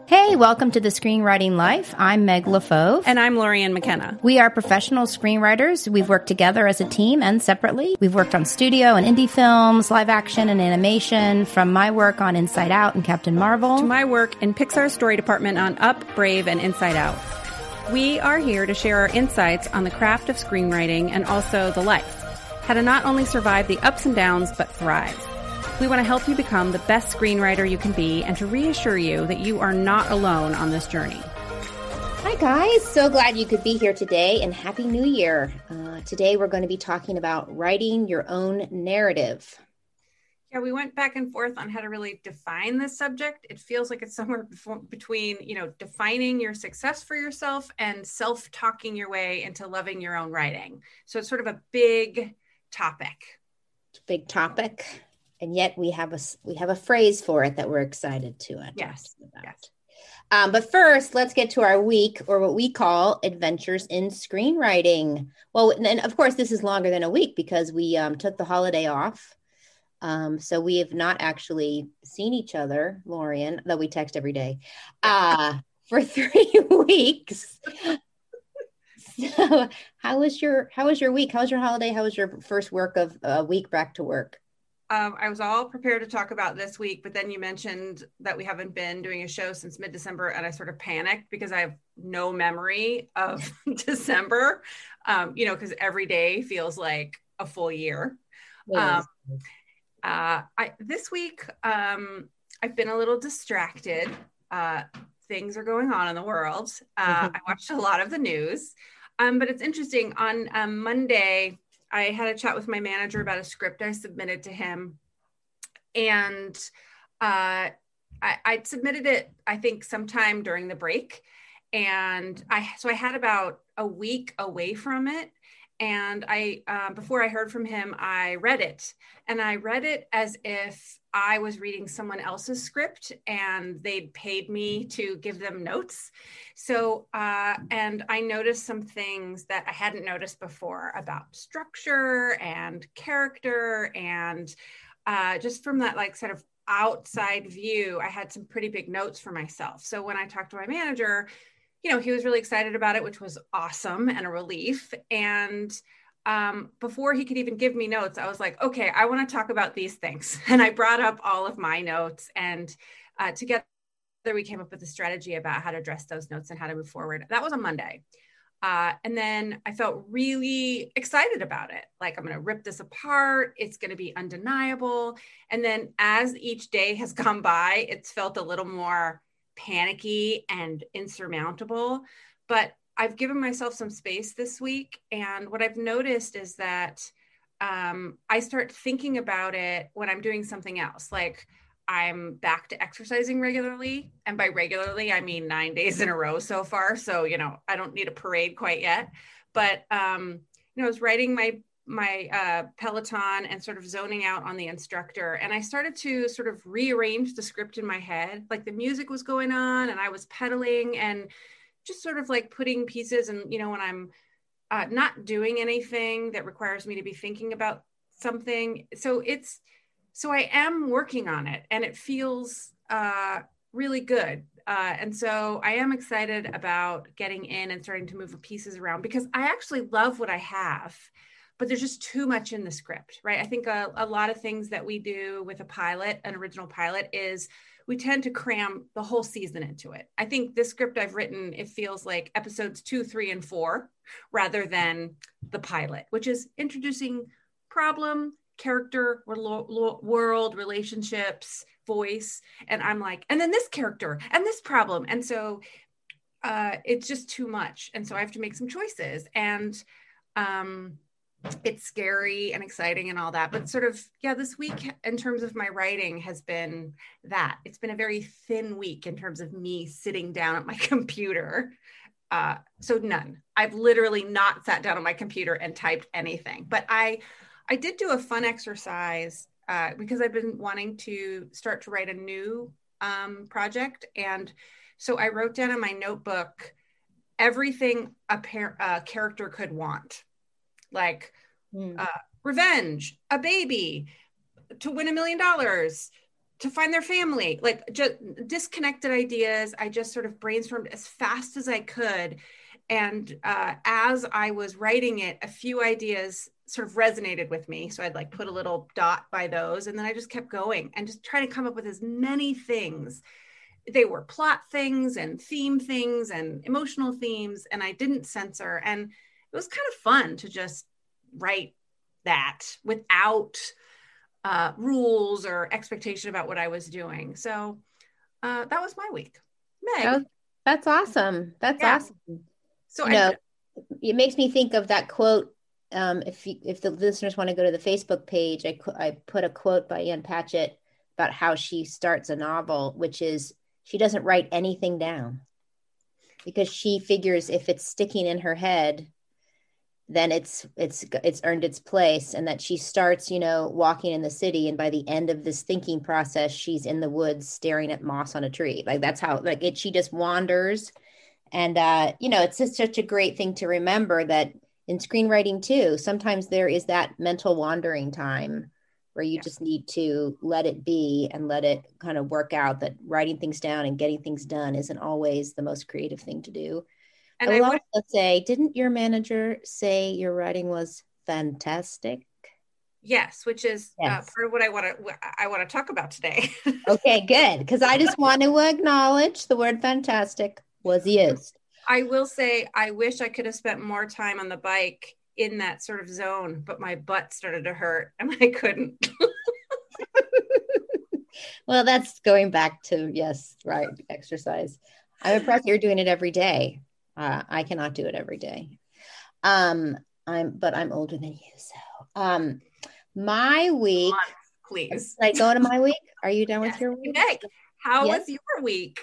Hey, welcome to the Screenwriting Life. I'm Meg LaFauve. And I'm Lorianne McKenna. We are professional screenwriters. We've worked together as a team and separately. We've worked on studio and indie films, live action and animation, from my work on Inside Out and Captain Marvel to my work in Pixar's story department on Up, Brave, and Inside Out. We are here to share our insights on the craft of screenwriting and also the life. How to not only survive the ups and downs, but thrive. We want to help you become the best screenwriter you can be and to reassure you that you are not alone on this journey. Hi guys, so glad you could be here today, and Happy New Year. Today we're going to be talking about writing your own narrative. Yeah, we went back and forth on how to really define this subject. It feels like it's somewhere between, defining your success for yourself and self-talking your way into loving your own writing. So it's sort of a big topic. It's a big topic. And yet we have a phrase for it that we're excited to talk about. Yes. But first, let's get to our week, or what we call Adventures in Screenwriting. Well, and of course, this is longer than a week because we took the holiday off. So we have not actually seen each other, Lorianne, though we text every day, for 3 weeks. So how was your week? How was your holiday? How was your first week back to work? I was all prepared to talk about this week, but then you mentioned that we haven't been doing a show since mid-December, and I sort of panicked because I have no memory of December, because every day feels like a full year. This week, I've been a little distracted. Things are going on in the world. I watched a lot of the news, but it's interesting. On Monday, I had a chat with my manager about a script I submitted to him, and I submitted it, I think, sometime during the break, and I had about a week away from it, and before I heard from him, I read it, and I read it as if I was reading someone else's script and they'd paid me to give them notes. So, and I noticed some things that I hadn't noticed before about structure and character, and just from that sort of outside view, I had some pretty big notes for myself. So when I talked to my manager, he was really excited about it, which was awesome and a relief. And before he could even give me notes, I was like, okay, I want to talk about these things. And I brought up all of my notes, and together we came up with a strategy about how to address those notes and how to move forward. That was on Monday. And then I felt really excited about it. Like, I'm going to rip this apart. It's going to be undeniable. And then as each day has gone by, it's felt a little more panicky and insurmountable. But I've given myself some space this week. And what I've noticed is that I start thinking about it when I'm doing something else. Like, I'm back to exercising regularly. And by regularly, I mean 9 days in a row so far. So, I don't need a parade quite yet. But, I was writing my Peloton and sort of zoning out on the instructor. And I started to sort of rearrange the script in my head. Like, the music was going on and I was pedaling and just sort of like putting pieces. And, when I'm not doing anything that requires me to be thinking about something. So I am working on it, and it feels really good. And so I am excited about getting in and starting to move the pieces around, because I actually love what I have, but there's just too much in the script, right? I think a lot of things that we do with an original pilot, is we tend to cram the whole season into it. I think this script I've written, it feels like episodes 2, 3, and 4, rather than the pilot, which is introducing problem, character, world, relationships, voice. And I'm like, and then this character and this problem. And so it's just too much. And so I have to make some choices. And it's scary and exciting and all that, but sort of, this week in terms of my writing has been that. It's been a very thin week in terms of me sitting down at my computer. So none. I've literally not sat down on my computer and typed anything, but I did do a fun exercise because I've been wanting to start to write a new project. And so I wrote down in my notebook everything a character could want. Like revenge, a baby, to win $1 million, to find their family, like just disconnected ideas. I just sort of brainstormed as fast as I could. And as I was writing it, a few ideas sort of resonated with me. So I'd like put a little dot by those. And then I just kept going and just trying to come up with as many things. They were plot things and theme things and emotional themes. And I didn't censor. And it was kind of fun to just write that without rules or expectation about what I was doing. So that was my week. Meg. That's awesome. That's awesome. So it makes me think of that quote. If the listeners want to go to the Facebook page, I put a quote by Ann Patchett about how she starts a novel, which is she doesn't write anything down because she figures if it's sticking in her head, then it's earned its place, and that she starts, walking in the city, and by the end of this thinking process, she's in the woods staring at moss on a tree. Like that's how she just wanders. And, it's just such a great thing to remember that in screenwriting too, sometimes there is that mental wandering time where you just need to let it be and let it kind of work out, that writing things down and getting things done isn't always the most creative thing to do. And I would also say, didn't your manager say your writing was fantastic? Yes, which is part of what I want to talk about today. Okay, good. Because I just want to acknowledge the word fantastic was used. I will say, I wish I could have spent more time on the bike in that sort of zone, but my butt started to hurt and I couldn't. Well, that's going back to, exercise. I'm impressed you're doing it every day. I cannot do it every day. I'm older than you. So my week, please. Should I go to my week? Are you done with your week? Meg, how was your week?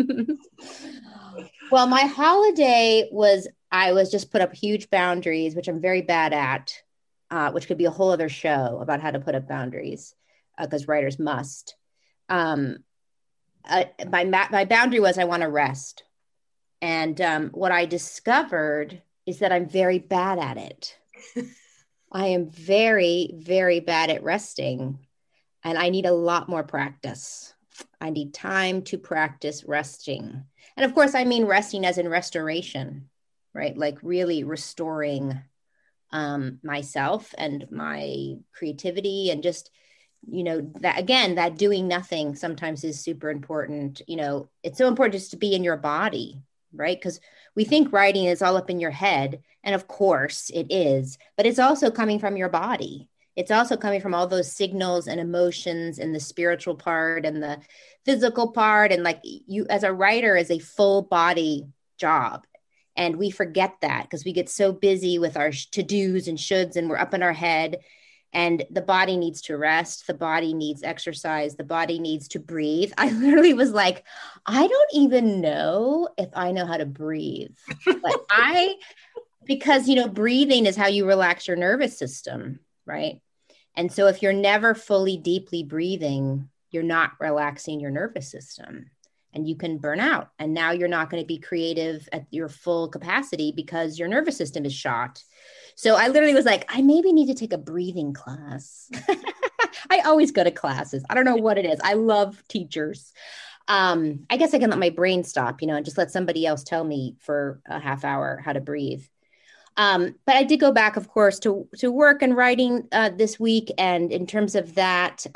Well, my holiday I was just put up huge boundaries, which I'm very bad at, which could be a whole other show about how to put up boundaries, because writers must. My boundary was I want to rest. And what I discovered is that I'm very bad at it. I am very, very bad at resting, and I need a lot more practice. I need time to practice resting. And of course, I mean resting as in restoration, right? Like really restoring myself and my creativity, and just, that again, that doing nothing sometimes is super important. It's so important just to be in your body, right? Because we think writing is all up in your head. And of course it is, but it's also coming from your body. It's also coming from all those signals and emotions and the spiritual part and the physical part. And like you as a writer is a full body job. And we forget that because we get so busy with our to-dos and shoulds, and we're up in our head. And the body needs to rest. The body needs exercise. The body needs to breathe. I literally was like, I don't even know if I know how to breathe. But because, breathing is how you relax your nervous system, right? And so if you're never fully, deeply breathing, you're not relaxing your nervous system, and you can burn out. And now you're not going to be creative at your full capacity because your nervous system is shot. So I literally was like, I maybe need to take a breathing class. I always go to classes. I don't know what it is. I love teachers. I guess I can let my brain stop, and just let somebody else tell me for a half hour how to breathe. But I did go back, of course, to work and writing this week. And in terms of that,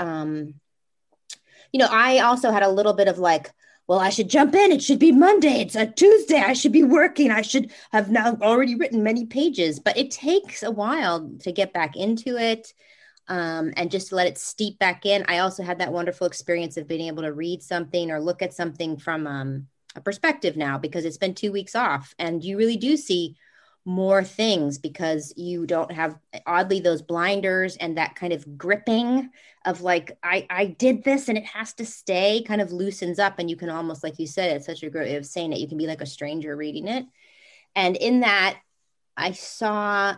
I also had a little bit of like, well, I should jump in. It should be Monday. It's a Tuesday. I should be working. I should have now already written many pages, but it takes a while to get back into it, and just to let it steep back in. I also had that wonderful experience of being able to read something or look at something from a perspective now, because it's been 2 weeks off, and you really do see more things because you don't have, oddly, those blinders and that kind of gripping of like, I did this and it has to stay, kind of loosens up. And you can almost, like you said, it's such a great way of saying it, you can be like a stranger reading it. And in that, I saw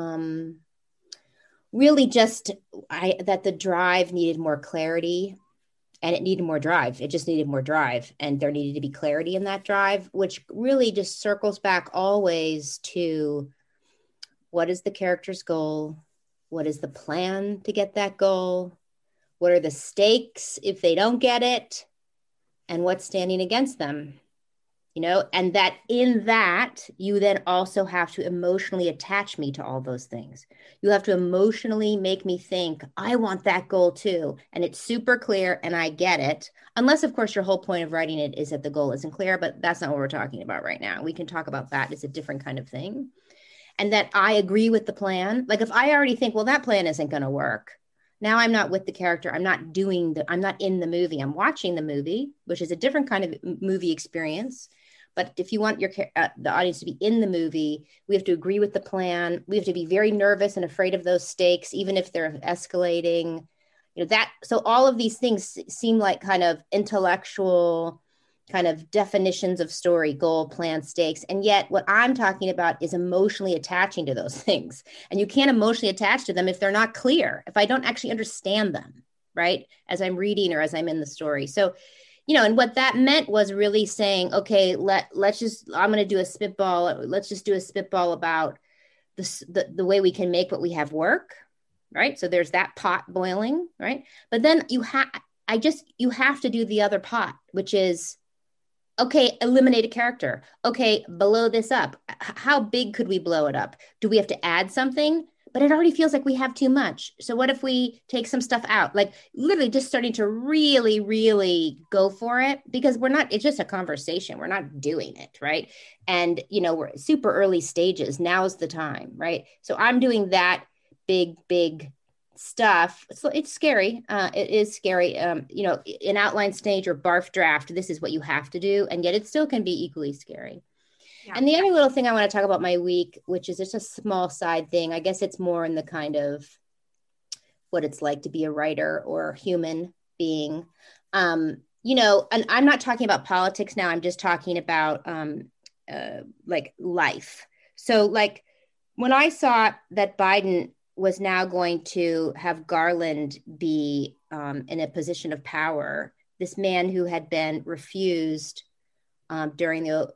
really just that the drive needed more clarity, and it needed more drive. It just needed more drive, and there needed to be clarity in that drive, which really just circles back always to what is the character's goal? What is the plan to get that goal? What are the stakes if they don't get it? And what's standing against them? And that in that, you then also have to emotionally attach me to all those things. You have to emotionally make me think, I want that goal too. And it's super clear and I get it. Unless, of course, your whole point of writing it is that the goal isn't clear, but that's not what we're talking about right now. We can talk about that. It's a different kind of thing. And that I agree with the plan. Like if I already think, well, that plan isn't going to work. Now I'm not with the character. I'm not in the movie. I'm watching the movie, which is a different kind of movie experience. But if you want the audience to be in the movie, we have to agree with the plan. We have to be very nervous and afraid of those stakes, even if they're escalating. So all of these things seem like kind of intellectual kind of definitions of story, goal, plan, stakes. And yet what I'm talking about is emotionally attaching to those things. And you can't emotionally attach to them if they're not clear, if I don't actually understand them, right? As I'm reading or as I'm in the story. So and what that meant was really saying, okay, I'm going to do a spitball. Let's just do a spitball about the way we can make what we have work. Right. So there's that pot boiling. Right. But then you have to do the other pot, which is, okay, eliminate a character. Okay. Blow this up. How big could we blow it up? Do we have to add something? But it already feels like we have too much. So what if we take some stuff out? Like literally just starting to really, really go for it, because it's just a conversation. We're not doing it, right? And, we're super early stages. Now's the time, right? So I'm doing that big, big stuff. So it's scary. It is scary. In outline stage or barf draft, this is what you have to do. And yet it still can be equally scary. Yeah. And the other little thing I want to talk about my week, which is just a small side thing, I guess it's more in the kind of what it's like to be a writer or a human being. And I'm not talking about politics now. I'm just talking about like life. So like when I saw that Biden was now going to have Garland be in a position of power, this man who had been refused during the,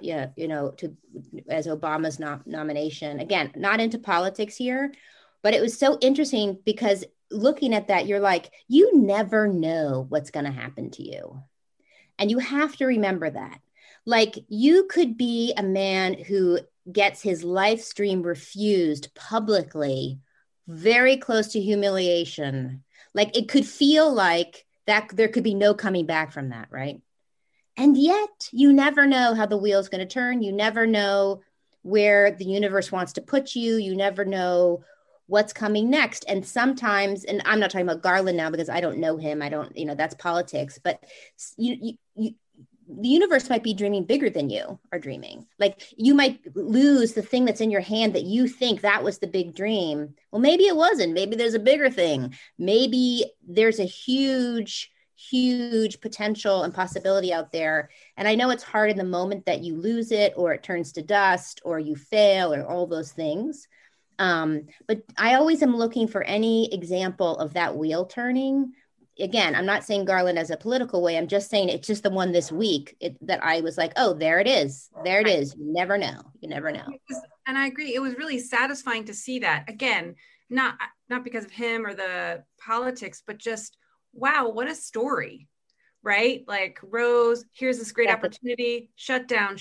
as Obama's nomination. Again, not into politics here, but it was so interesting because looking at that, you're like, you never know what's going to happen to you. And you have to remember that. Like you could be a man who gets his live stream refused publicly, very close to humiliation. Like it could feel like that there could be no coming back from that, right? And yet you never know how the wheel's going to turn. You never know where the universe wants to put you. You never know what's coming next. And sometimes, and I'm not talking about Garland now because I don't know him. I don't, that's politics, but the universe might be dreaming bigger than you are dreaming. Like you might lose the thing that's in your hand that you think that was the big dream. Well, maybe it wasn't. Maybe there's a bigger thing. Maybe there's a huge potential and possibility out there. And I know it's hard in the moment that you lose it or it turns to dust or you fail or all those things. But I always am looking for any example of that wheel turning. Again, I'm not saying Garland as a political way. I'm just saying it's just the one this week that I was like, oh, there it is. There it is. You never know. You never know. And I agree. It was really satisfying to see that. Again, not because of him or the politics, but just wow, what a story, right? Like Rose, here's this great opportunity, shut down.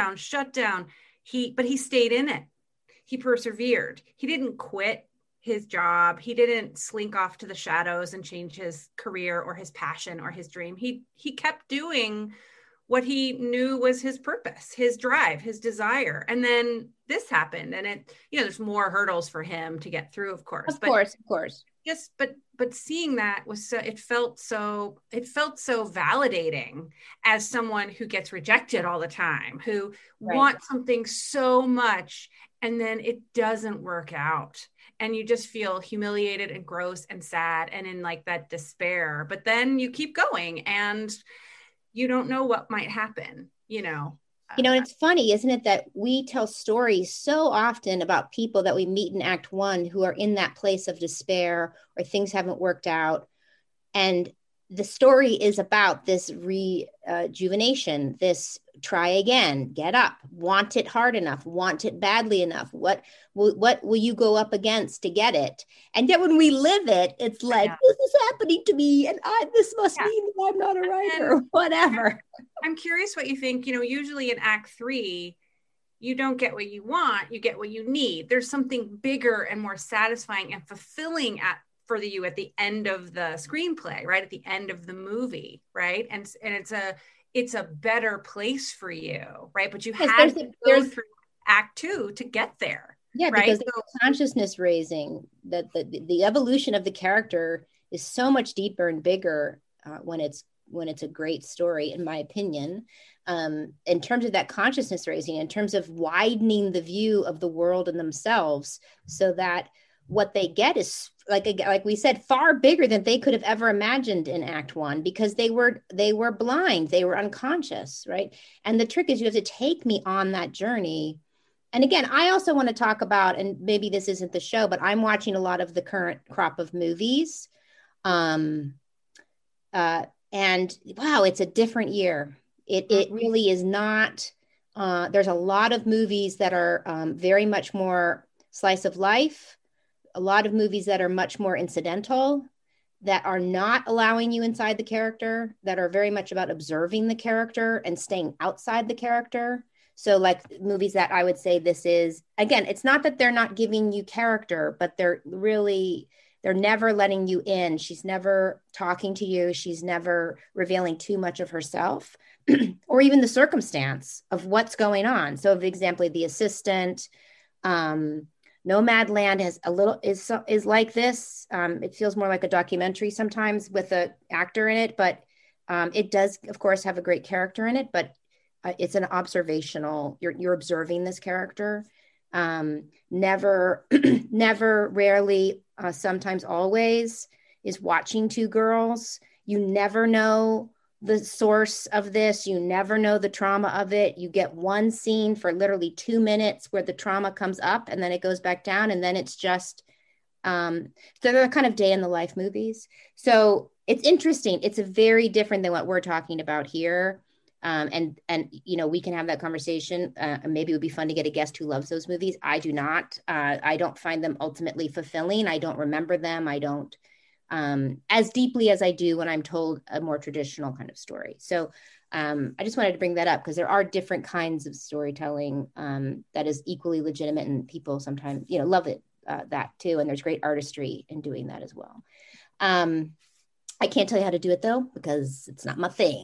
But he stayed in it. He persevered. He didn't quit his job. He didn't slink off to the shadows and change his career or his passion or his dream. He kept doing what he knew was his purpose, his drive, his desire. And then this happened, and there's more hurdles for him to get through, of course. Of course. Yes, but seeing that was it felt so validating as someone who gets rejected all the time, who wants something so much and then it doesn't work out. And you just feel humiliated and gross and sad and in like that despair. But then you keep going and you don't know what might happen, and it's funny, isn't it, that we tell stories so often about people that we meet in Act One who are in that place of despair or things haven't worked out. And the story is about this rejuvenation, this try again, get up, want it hard enough, want it badly enough. What will you go up against to get it? And yet when we live it, it's like, this is happening to me, and this must mean that I'm not a writer or whatever. I'm curious what you think. Usually in Act 3, you don't get what you want, you get what you need. There's something bigger and more satisfying and fulfilling for you at the end of the screenplay, right? At the end of the movie, right? And it's a better place for you, right? But you have to go through Act 2 to get there. Yeah, right? Because the consciousness raising, that the evolution of the character is so much deeper and bigger when it's a great story, in my opinion. In terms of that consciousness raising, in terms of widening the view of the world and themselves, so that what they get is, like we said, far bigger than they could have ever imagined in Act 1, because they were blind, they were unconscious, right? And the trick is you have to take me on that journey. And again, I also want to talk about, and maybe this isn't the show, but I'm watching a lot of the current crop of movies. And wow, it's a different year. It really is not. There's a lot of movies that are very much more slice of life, a lot of movies that are much more incidental, that are not allowing you inside the character, that are very much about observing the character and staying outside the character. So like movies that I would say this is, again, it's not that they're not giving you character, but they're never letting you in. She's never talking to you. She's never revealing too much of herself or even the circumstance of what's going on. So for example, The Assistant, Nomadland is like this. It feels more like a documentary sometimes with an actor in it, but it does, of course, have a great character in it, but it's an observational, you're observing this character. Never, rarely, sometimes always is watching two girls. You never know the source of this. You never know the trauma of it. You get one scene for literally 2 minutes where the trauma comes up and then it goes back down. And then it's just, so they're kind of day in the life movies. So it's interesting. It's a very different than what we're talking about here. And we can have that conversation. Maybe it would be fun to get a guest who loves those movies. I do not. I don't find them ultimately fulfilling. I don't remember them. I don't as deeply as I do when I'm told a more traditional kind of story. So I just wanted to bring that up because there are different kinds of storytelling that is equally legitimate, and people sometimes love it that too. And there's great artistry in doing that as well. I can't tell you how to do it though, because it's not my thing.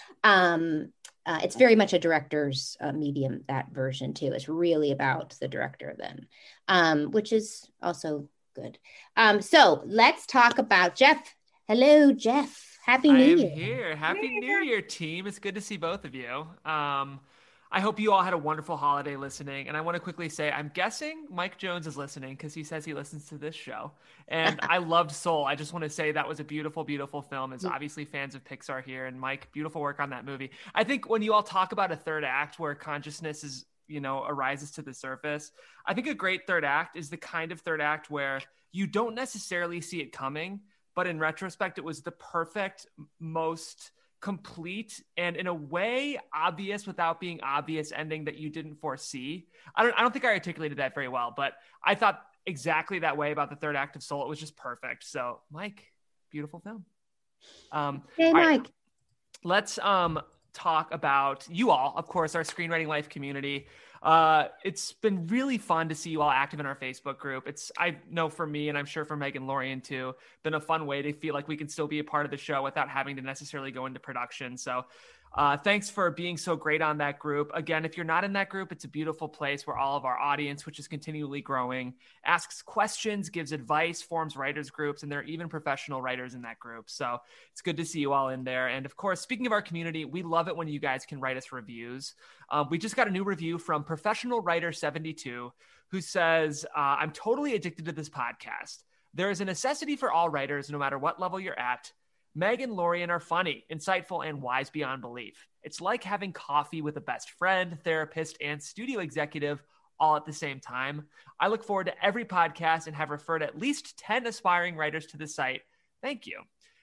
It's very much a director's medium, that version too. It's really about the director then, which is also good. So let's talk about Jeff. Hello, Jeff. Happy New Year. I am here. Happy New Year, team. It's good to see both of you. I hope you all had a wonderful holiday listening. And I want to quickly say, I'm guessing Mike Jones is listening because he says he listens to this show. And I loved Soul. I just want to say that was a beautiful, beautiful film. It's obviously fans of Pixar here. And Mike, beautiful work on that movie. I think when you all talk about a third act where consciousness is, arises to the surface, I think a great third act is the kind of third act where you don't necessarily see it coming, but in retrospect, it was the perfect, most complete, and in a way obvious without being obvious ending that you didn't foresee. I don't think I articulated that very well, but I thought exactly that way about the third act of Soul. It was just perfect. So Mike, beautiful film. Hey, Mike. Right, let's talk about you all, of course, our Screenwriting Life community. It's been really fun to see you all active in our Facebook group. I know for me, and I'm sure for Meg and Lorian too, been a fun way to feel like we can still be a part of the show without having to necessarily go into production. So thanks for being so great on that group. Again, if you're not in that group, it's a beautiful place where all of our audience, which is continually growing, asks questions, gives advice, forms writers groups, and there are even professional writers in that group. So it's good to see you all in there. And of course, speaking of our community, we love it when you guys can write us reviews. We just got a new review from Professional Writer 72, who says, I'm totally addicted to this podcast. There is a necessity for all writers, no matter what level you're at. Meg and Lorian are funny, insightful, and wise beyond belief. It's like having coffee with a best friend, therapist, and studio executive all at the same time. I look forward to every podcast and have referred at least 10 aspiring writers to the site. Thank you.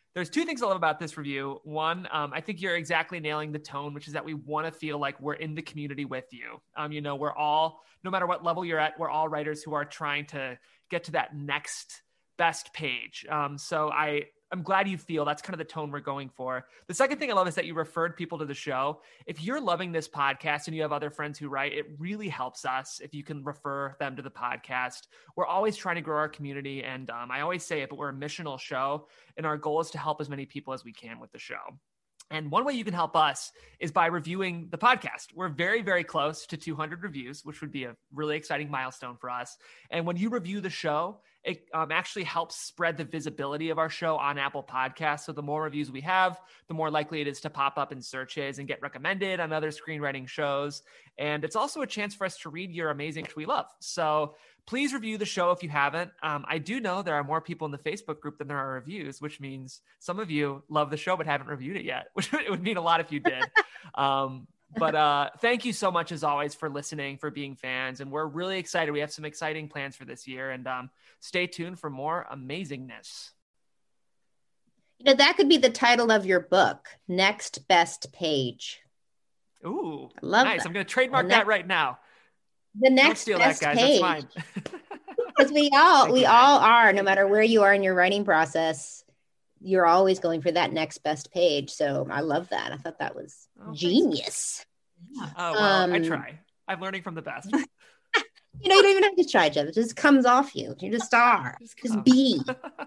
There's two things I love about this review. One, I think you're exactly nailing the tone, which is that we want to feel like we're in the community with you. We're all, no matter what level you're at, we're all writers who are trying to get to that next best page. So I'm glad you feel that's kind of the tone we're going for. The second thing I love is that you referred people to the show. If you're loving this podcast and you have other friends who write, it really helps us if you can refer them to the podcast. We're always trying to grow our community. And I always say it, but we're a missional show. And our goal is to help as many people as we can with the show. And one way you can help us is by reviewing the podcast. We're very, very close to 200 reviews, which would be a really exciting milestone for us. And when you review the show, it actually helps spread the visibility of our show on Apple Podcasts. So the more reviews we have, the more likely it is to pop up in searches and get recommended on other screenwriting shows. And it's also a chance for us to read your amazing, which we love. So please review the show if you haven't. I do know there are more people in the Facebook group than there are reviews, which means some of you love the show but haven't reviewed it yet, which it would mean a lot if you did. But thank you so much, as always, for listening, for being fans. And we're really excited. We have some exciting plans for this year. And stay tuned for more amazingness. That could be the title of your book, Next Best Page. Ooh, I love nice. That. I'm going to trademark that right now. The next Don't steal best that, guys. page. That's mine. Because we all are, no matter where you are in your writing process, you're always going for that next best page. So I love that. I thought that was genius. Oh, well, I try. I'm learning from the best. You don't even have to try, Jeff. It just comes off you. You're just are. Just be.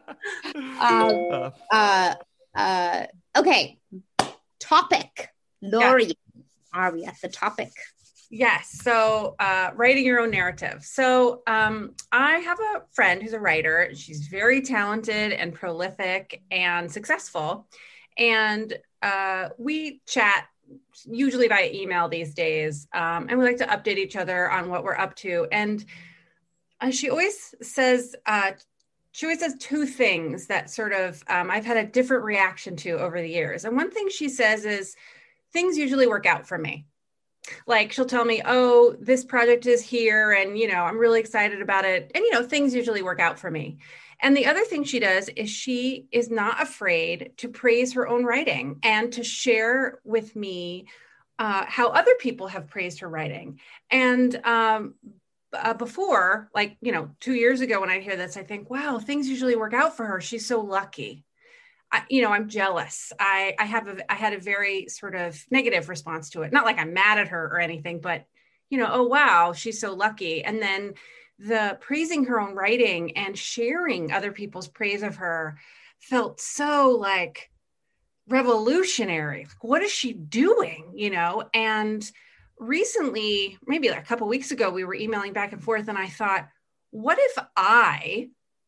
Okay. Topic. Lori, are we at the topic? Yes. So writing your own narrative. So I have a friend who's a writer. She's very talented and prolific and successful. And we chat usually by email these days. And we like to update each other on what we're up to. And she always says two things that sort of I've had a different reaction to over the years. And one thing she says is, things usually work out for me. Like she'll tell me, oh, this project is here and, I'm really excited about it. And, things usually work out for me. And the other thing she does is she is not afraid to praise her own writing and to share with me how other people have praised her writing. And before, 2 years ago when I hear this, I think, wow, things usually work out for her. She's so lucky. I'm jealous. I had a very sort of negative response to it. Not like I'm mad at her or anything, but, oh, wow, she's so lucky. And then the praising her own writing and sharing other people's praise of her felt so revolutionary. What is she doing? And recently, maybe a couple of weeks ago, we were emailing back and forth and I thought, what if I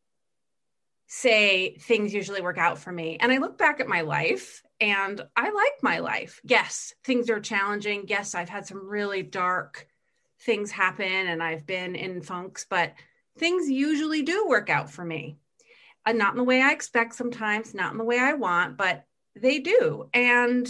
say things usually work out for me? And I look back at my life and I like my life. Yes, things are challenging. Yes, I've had some really dark things happen and I've been in funks, but things usually do work out for me. Not in the way I expect sometimes, not in the way I want, but they do. And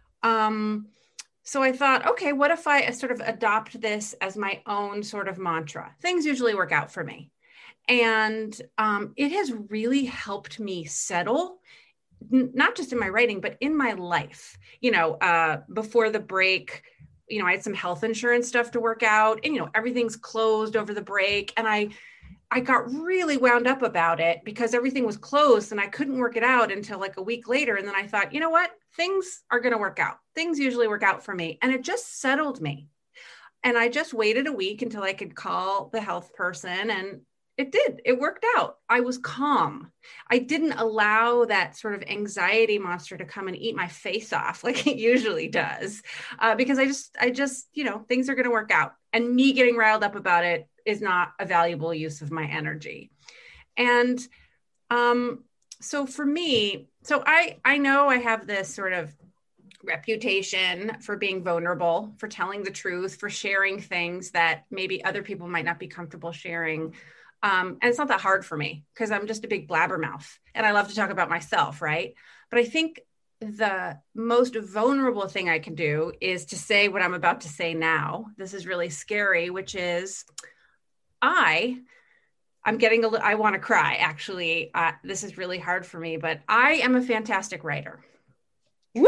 so I thought, okay, what if I sort of adopt this as my own sort of mantra? Things usually work out for me. And it has really helped me settle, not just in my writing, but in my life. Before the break, I had some health insurance stuff to work out and, everything's closed over the break. And I got really wound up about it because everything was closed and I couldn't work it out until a week later. And then I thought, you know what? Things are going to work out. Things usually work out for me. And it just settled me. And I just waited a week until I could call the health person, and it did. It worked out. I was calm. I didn't allow that sort of anxiety monster to come and eat my face off like it usually does, because I just, things are going to work out. And me getting riled up about it is not a valuable use of my energy. And so for me, I know I have this sort of reputation for being vulnerable, for telling the truth, for sharing things that maybe other people might not be comfortable sharing. And it's not that hard for me because I'm just a big blabbermouth and I love to talk about myself, right? But I think the most vulnerable thing I can do is to say what I'm about to say now. This is really scary, which is I I'm getting I want to cry, actually. This is really hard for me, but I am a fantastic writer. Woo!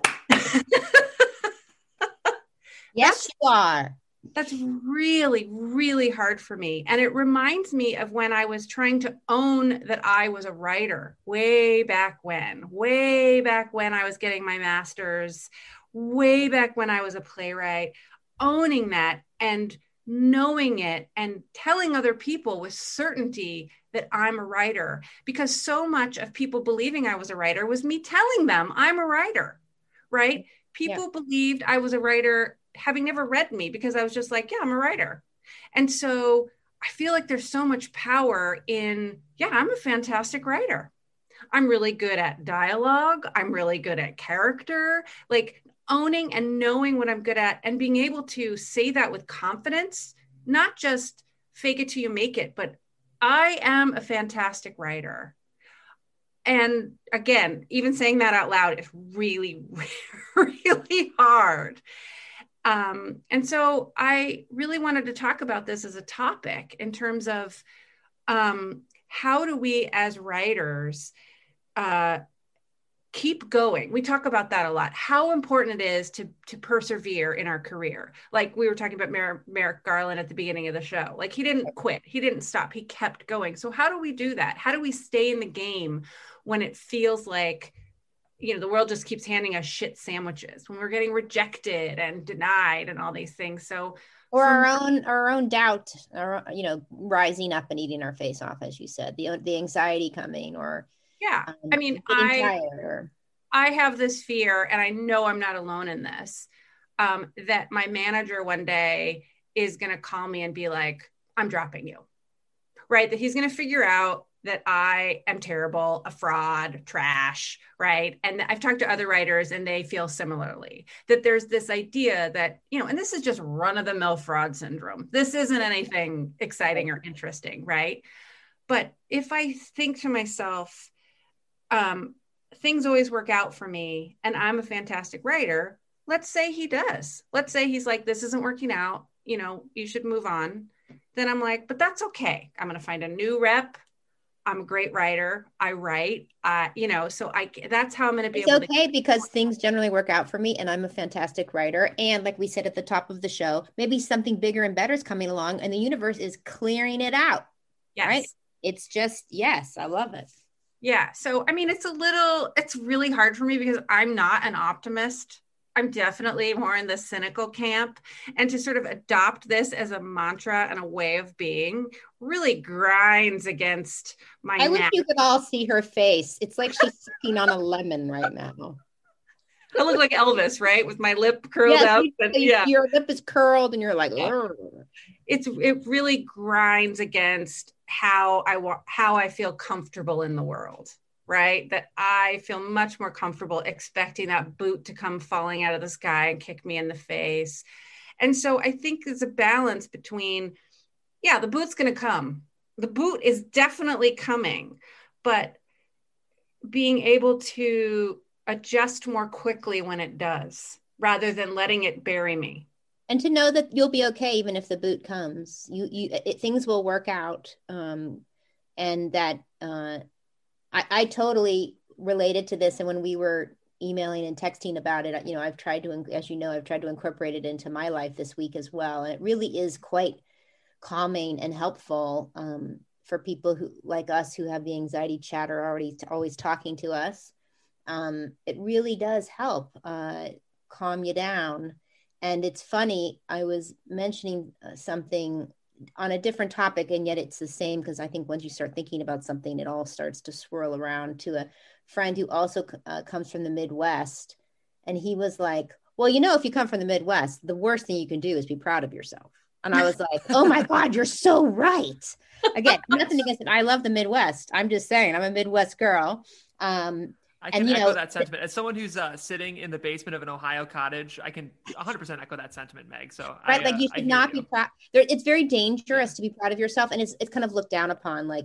Yes, you are. That's really, really hard for me. And it reminds me of when I was trying to own that I was a writer way back when I was getting my master's, way back when I was a playwright, owning that and knowing it and telling other people with certainty that I'm a writer, because so much of people believing I was a writer was me telling them I'm a writer, right? People believed I was a writer having never read me, because I was just like, yeah, I'm a writer. And so I feel like there's so much power in, yeah, I'm a fantastic writer. I'm really good at dialogue. I'm really good at character, like owning and knowing what I'm good at and being able to say that with confidence, not just fake it till you make it, but I am a fantastic writer. And again, even saying that out loud is really, really hard. And so I really wanted to talk about this as a topic in terms of how do we as writers keep going? We talk about that a lot, how important it is to persevere in our career. Like we were talking about Merrick Garland at the beginning of the show. Like he didn't quit, he didn't stop, he kept going. So how do we do that? How do we stay in the game when it feels like, you know, the world just keeps handing us shit sandwiches, when we're getting rejected and denied and all these things? So, or our own doubt, or, you know, rising up and eating our face off, as you said, the anxiety coming, or I mean, I have this fear, and I know I'm not alone in this, that my manager one day is going to call me and be like, I'm dropping you, right? That he's going to figure out that I am terrible, a fraud, trash, right? And I've talked to other writers and they feel similarly, that there's this idea that, you know, and this is just run-of-the-mill fraud syndrome. This isn't anything exciting or interesting, right? But if I think to myself, things always work out for me and I'm a fantastic writer, let's say he does. Let's say he's like, this isn't working out, you know, you should move on. Then I'm like, but that's okay. I'm going to find a new rep. I'm a great writer. I write, you know, so that's how I'm going to be able to. It's okay, because things generally work out for me and I'm a fantastic writer. And like we said at the top of the show, maybe something bigger and better is coming along and the universe is clearing it out. Yes. Right? It's just, yes, I love it. Yeah. So, I mean, it's really hard for me because I'm not an optimist. I'm definitely more in the cynical camp, and to sort of adopt this as a mantra and a way of being really grinds against my I wish you could all see her face. It's like she's sitting on a lemon right now. I look like Elvis, right? With my lip curled up. And, your lip is curled and you're like, it really grinds against how I feel comfortable in the world. Right? That I feel much more comfortable expecting that boot to come falling out of the sky and kick me in the face. And so I think there's a balance between, yeah, the boot's going to come. The boot is definitely coming, but being able to adjust more quickly when it does, rather than letting it bury me. And to know that you'll be okay even if the boot comes. Things will work out. And that I totally related to this. And when we were emailing and texting about it, you know, I've tried to incorporate it into my life this week as well. And it really is quite calming and helpful for people who, like us, who have the anxiety chatter always talking to us. It really does help calm you down. And it's funny, I was mentioning something on a different topic, and yet it's the same, because I think once you start thinking about something, it all starts to swirl around, to a friend who also comes from the Midwest. And he was like, well, you know, if you come from the Midwest, the worst thing you can do is be proud of yourself. And I was like, oh my God, you're so right. Again, nothing against it. I love the Midwest. I'm just saying, I'm a Midwest girl. I can echo that sentiment. As someone who's sitting in the basement of an Ohio cottage, I can 100% echo that sentiment, Meg. So right, like you should not be proud. It's very dangerous to be proud of yourself, and it's kind of looked down upon. Like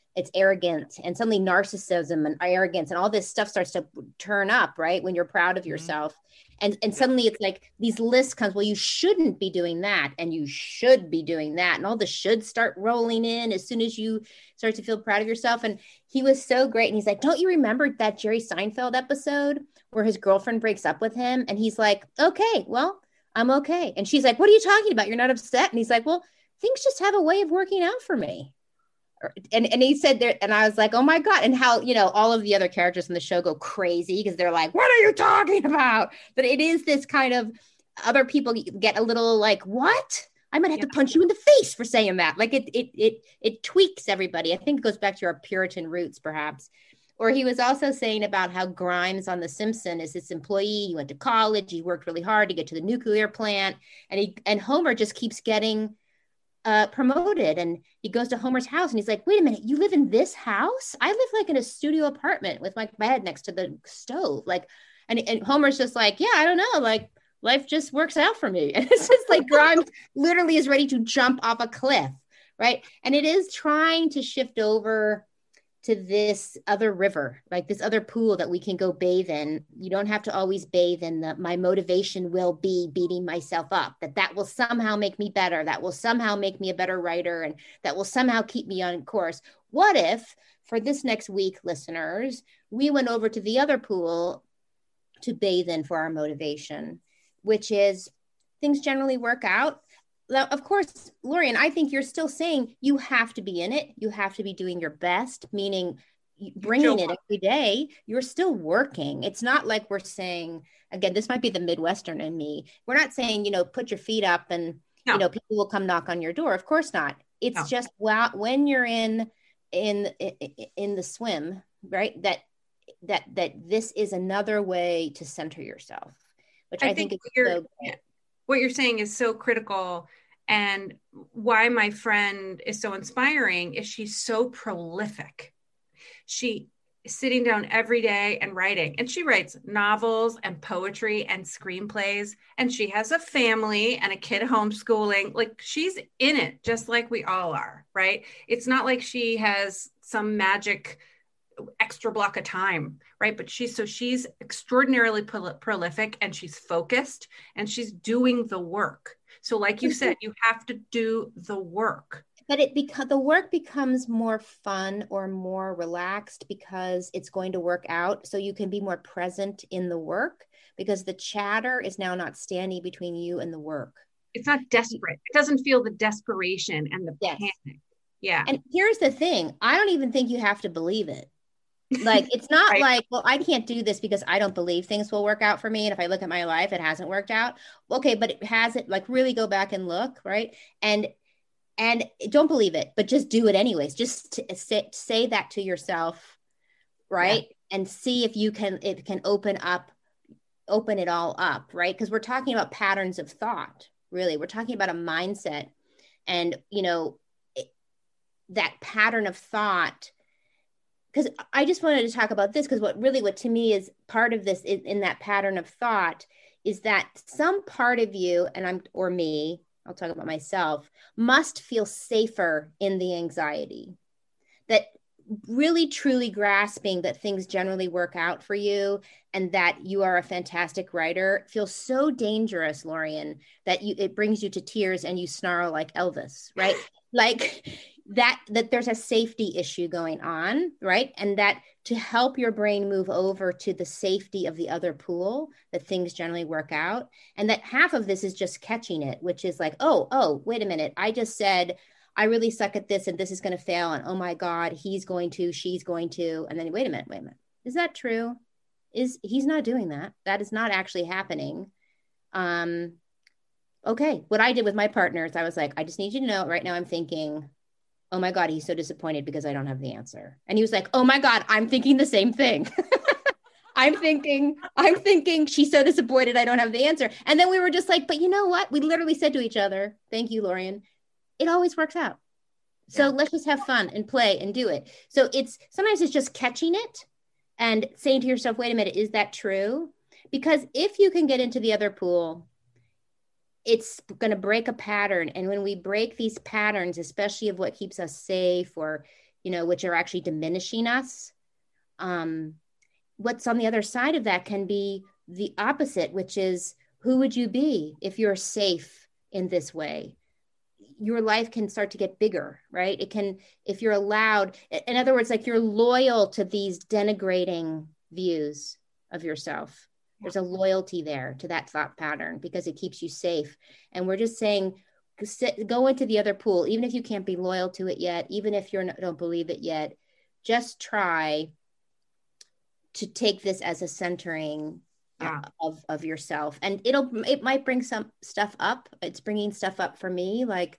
it's arrogant, and suddenly narcissism and arrogance and all this stuff starts to turn up, right? When you're proud of yourself. And suddenly it's like these lists comes, well, you shouldn't be doing that, and you should be doing that. And all the should start rolling in as soon as you start to feel proud of yourself. And he was so great. And he's like, don't you remember that Jerry Seinfeld episode where his girlfriend breaks up with him? And he's like, okay, well, I'm okay. And she's like, what are you talking about? You're not upset? And he's like, well, things just have a way of working out for me. And he said there, and I was like, oh my God. And how, all of the other characters in the show go crazy because they're like, what are you talking about? But it is this kind of, other people get a little like, what? I might have to punch you in the face for saying that. Like it tweaks everybody. I think it goes back to our Puritan roots, perhaps. Or he was also saying about how Grimes on The Simpsons is this employee. He went to college. He worked really hard to get to the nuclear plant. And Homer just keeps getting promoted, and he goes to Homer's house and he's like, wait a minute, you live in this house? I live like in a studio apartment with my bed next to the stove. Like, and Homer's just like, yeah, I don't know, like life just works out for me. And it's just like Grimes literally is ready to jump off a cliff, right? And it is trying to shift over to this other river, like this other pool that we can go bathe in. You don't have to always bathe in my motivation will be beating myself up, that will somehow make me better. That will somehow make me a better writer. And that will somehow keep me on course. What if for this next week, listeners, we went over to the other pool to bathe in for our motivation, which is things generally work out. Now, of course, Lorian, I think you're still saying you have to be in it. You have to be doing your best, meaning bringing it every day. You're still working. It's not like we're saying, again, this might be the Midwestern in me. We're not saying, put your feet up and, people will come knock on your door. Of course not. It's just when you're in the swim, right? That this is another way to center yourself, which I think is what you're saying is so critical. And why my friend is so inspiring is she's so prolific. She is sitting down every day and writing, and she writes novels and poetry and screenplays. And she has a family and a kid homeschooling. Like, she's in it just like we all are, right? It's not like she has some magic extra block of time, right? But she's extraordinarily prolific, and she's focused, and she's doing the work. So like you said, you have to do the work. But the work becomes more fun or more relaxed because it's going to work out. So you can be more present in the work because the chatter is now not standing between you and the work. It's not desperate. It doesn't feel the desperation and the panic. Yeah. And here's the thing. I don't even think you have to believe it. Like, it's not right. Like, well, I can't do this because I don't believe things will work out for me. And if I look at my life, it hasn't worked out. Okay, but it hasn't, like, really go back and look, right? And don't believe it, but just do it anyways. Just say that to yourself, right? Yeah. And see if it can open it all up, right? Because we're talking about patterns of thought, really. We're talking about a mindset, and, that pattern of thought. Because I just wanted to talk about this, because what to me is part of this in that pattern of thought is that some part of you, or me, I'll talk about myself, must feel safer in the anxiety. That really truly grasping that things generally work out for you and that you are a fantastic writer feels so dangerous, Lorian, that it brings you to tears and you snarl like Elvis, right? Like that there's a safety issue going on, right? And that to help your brain move over to the safety of the other pool, that things generally work out. And that half of this is just catching it, which is like, oh, wait a minute. I just said, I really suck at this and this is going to fail. And oh my God, he's going to, she's going to. And then wait a minute. Is that true? He's not doing that. That is not actually happening. Okay. What I did with my partners, I was like, I just need you to know right now I'm thinking, oh my God, he's so disappointed because I don't have the answer. And he was like, oh my God, I'm thinking the same thing. I'm thinking she's so disappointed I don't have the answer. And then we were just like, but you know what? We literally said to each other, thank you, Lorian. It always works out. So let's just have fun and play and do it. So sometimes it's just catching it and saying to yourself, wait a minute, is that true? Because if you can get into the other pool, it's going to break a pattern. And when we break these patterns, especially of what keeps us safe or which are actually diminishing us. What's on the other side of that can be the opposite, which is, who would you be if you're safe in this way? Your life can start to get bigger, right? It can, if you're allowed, in other words, like, you're loyal to these denigrating views of yourself. There's a loyalty there to that thought pattern because it keeps you safe. And we're just saying, go into the other pool, even if you can't be loyal to it yet, even if you don't believe it yet, just try to take this as a centering of yourself. And it might bring some stuff up. It's bringing stuff up for me, like,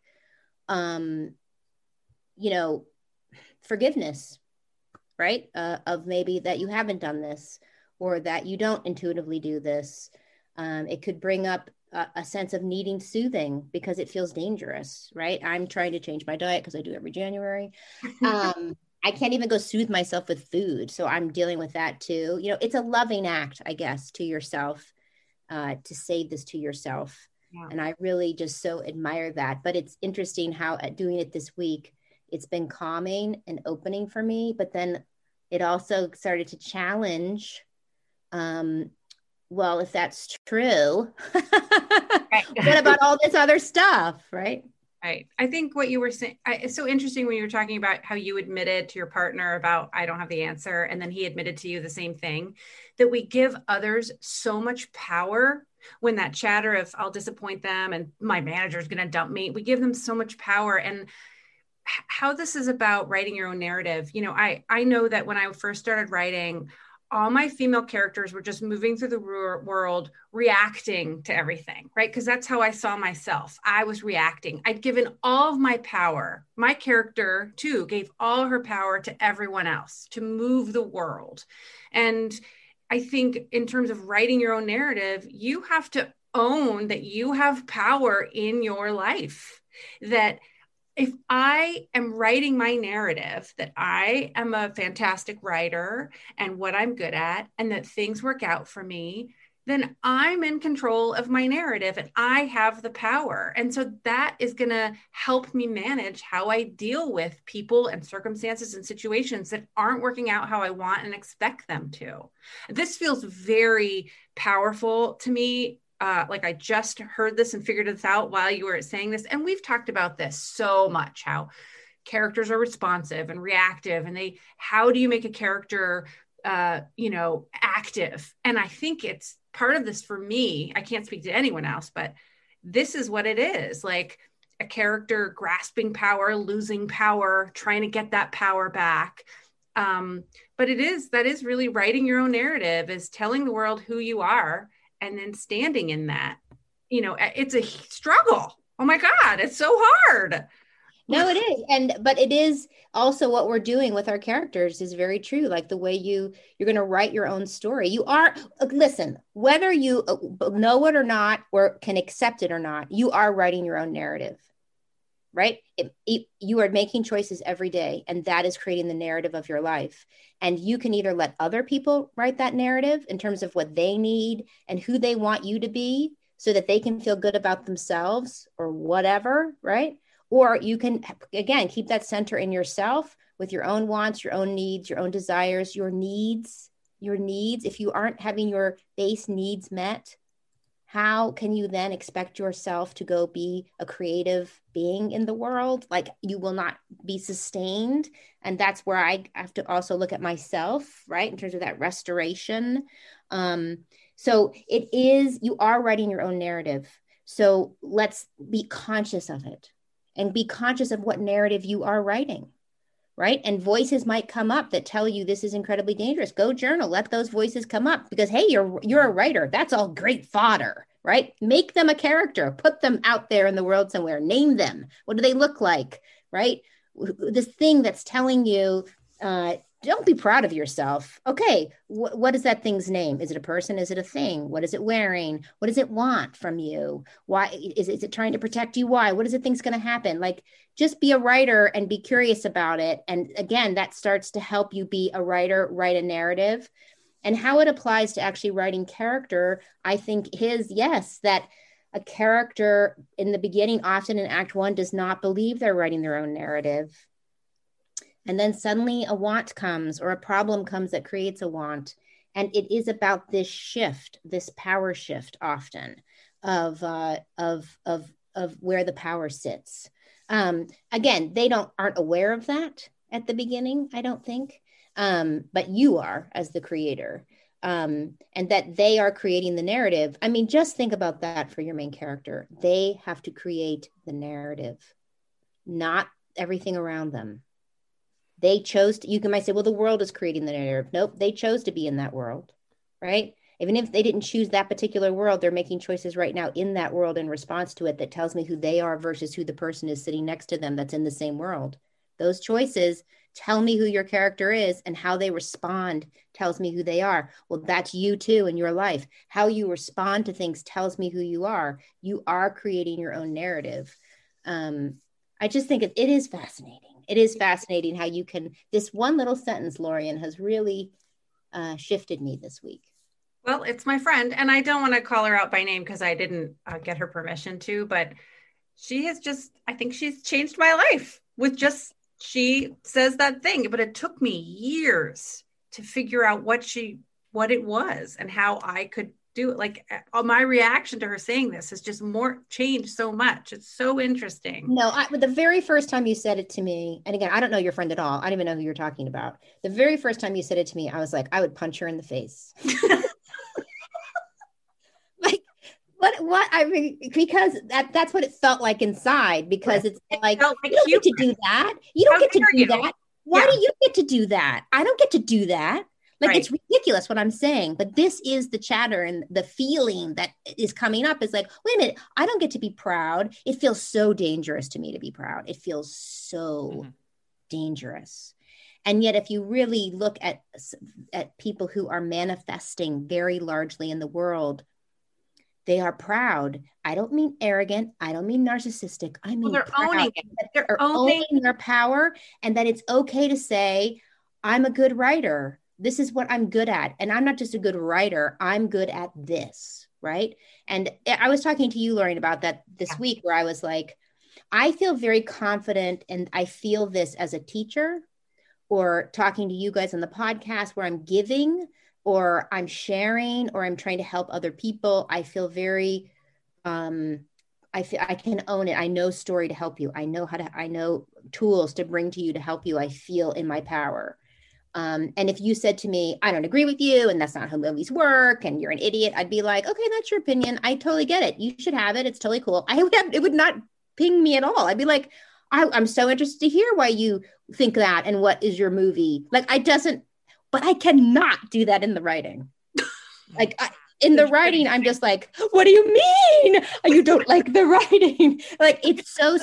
forgiveness, right? Of maybe that you haven't done this, or that you don't intuitively do this. It could bring up a sense of needing soothing because it feels dangerous, right? I'm trying to change my diet because I do every January. I can't even go soothe myself with food. So I'm dealing with that too. It's a loving act, I guess, to yourself, to say this to yourself. Yeah. And I really just so admire that. But it's interesting how doing it this week, it's been calming and opening for me. But then it also started to challenge, well, if that's true, right. What about all this other stuff, right? Right. I think what you were saying, it's so interesting when you were talking about how you admitted to your partner about, I don't have the answer. And then he admitted to you the same thing, that we give others so much power when that chatter of, I'll disappoint them and my manager is going to dump me. We give them so much power. And how this is about writing your own narrative. I know that when I first started writing, all my female characters were just moving through the world, reacting to everything, right? Because that's how I saw myself. I was reacting. I'd given all of my power. My character, too, gave all her power to everyone else to move the world. And I think in terms of writing your own narrative, you have to own that you have power in your life, that if I am writing my narrative, that I am a fantastic writer and what I'm good at, and that things work out for me, then I'm in control of my narrative and I have the power. And so that is going to help me manage how I deal with people and circumstances and situations that aren't working out how I want and expect them to. This feels very powerful to me. Like I just heard this and figured this out while you were saying this. And we've talked about this so much, how characters are responsive and reactive, and how do you make a character, active? And I think it's part of this for me. I can't speak to anyone else, but this is what it is, like a character grasping power, losing power, trying to get that power back. But that is really writing your own narrative, is telling the world who you are and then standing in that. It's a struggle. Oh my God, it's so hard. No, it is. But it is also what we're doing with our characters is very true. Like the way you're going to write your own story. You are, listen, whether you know it or not, or can accept it or not, you are writing your own narrative, right? You are making choices every day, and that is creating the narrative of your life. And you can either let other people write that narrative in terms of what they need and who they want you to be so that they can feel good about themselves or whatever, right? Or you can, again, keep that center in yourself with your own wants, your own needs, your own desires, your needs. If you aren't having your base needs met, how can you then expect yourself to go be a creative being in the world? Like, you will not be sustained. And that's where I have to also look at myself, right? In terms of that restoration. So you are writing your own narrative. So let's be conscious of it and be conscious of what narrative you are writing. Right. And voices might come up that tell you this is incredibly dangerous. Go journal. Let those voices come up because, hey, you're a writer. That's all great fodder. Right. Make them a character. Put them out there in the world somewhere. Name them. What do they look like? Right. This thing that's telling you, don't be proud of yourself. Okay. What is that thing's name? Is it a person? Is it a thing? What is it wearing? What does it want from you? Why is it trying to protect you? Why? What does it think's going to happen? Like, just be a writer and be curious about it. And again, that starts to help you be a writer, write a narrative. And how it applies to actually writing character, I think that a character in the beginning, often in Act 1, does not believe they're writing their own narrative. And then suddenly a want comes or a problem comes that creates a want. And it is about this shift, this power shift often of where the power sits. Again, they aren't aware of that at the beginning, I don't think. But you are as the creator. And that they are creating the narrative. I mean, just think about that for your main character. They have to create the narrative, not everything around them. They chose to, you might say, well, the world is creating the narrative. Nope, they chose to be in that world, right? Even if they didn't choose that particular world, they're making choices right now in that world in response to it that tells me who they are versus who the person is sitting next to them that's in the same world. Those choices tell me who your character is, and how they respond tells me who they are. Well, that's you too in your life. How you respond to things tells me who you are. You are creating your own narrative. I just think it is fascinating. It is fascinating how you can, this one little sentence, Lorien, has really shifted me this week. Well, it's my friend, and I don't want to call her out by name because I didn't get her permission to, but she has just, I think she's changed my life with just, she says that thing, but it took me years to figure out what it was and how I could do it. Like my reaction to her saying this has just changed so much. It's so interesting. No, the very first time you said it to me, and again, I don't know your friend at all. I don't even know who you're talking about. The very first time you said it to me, I was like, I would punch her in the face. What I mean, because that's what it felt like inside, because it's like, you don't get to do that. You don't get to do that. Why do you get to do that? I don't get to do that. Like, it's ridiculous what I'm saying, but this is the chatter and the feeling that is coming up is like, wait a minute, I don't get to be proud. It feels so dangerous to me to be proud. It feels so dangerous. And yet, if you really look at people who are manifesting very largely in the world, they are proud. I don't mean arrogant. I don't mean narcissistic. I mean, they're owning it. They're owning their power, and that it's okay to say, I'm a good writer. This is what I'm good at. And I'm not just a good writer. I'm good at this. Right. And I was talking to you, Lorien, about that this week, where I was like, I feel very confident, and I feel this as a teacher or talking to you guys on the podcast, where I'm giving or I'm sharing or I'm trying to help other people. I feel very, I can own it. I know story to help you. I know tools to bring to you to help you. I feel in my power. And if you said to me, I don't agree with you, and that's not how movies work, and you're an idiot, I'd be like, okay, that's your opinion. I totally get it. You should have it. It's totally cool. It would not ping me at all. I'd be like, I'm so interested to hear why you think that, and what is your movie? Like, but I cannot do that in the writing. In the writing, I'm just like, what do you mean? You don't like the writing? Like, it's so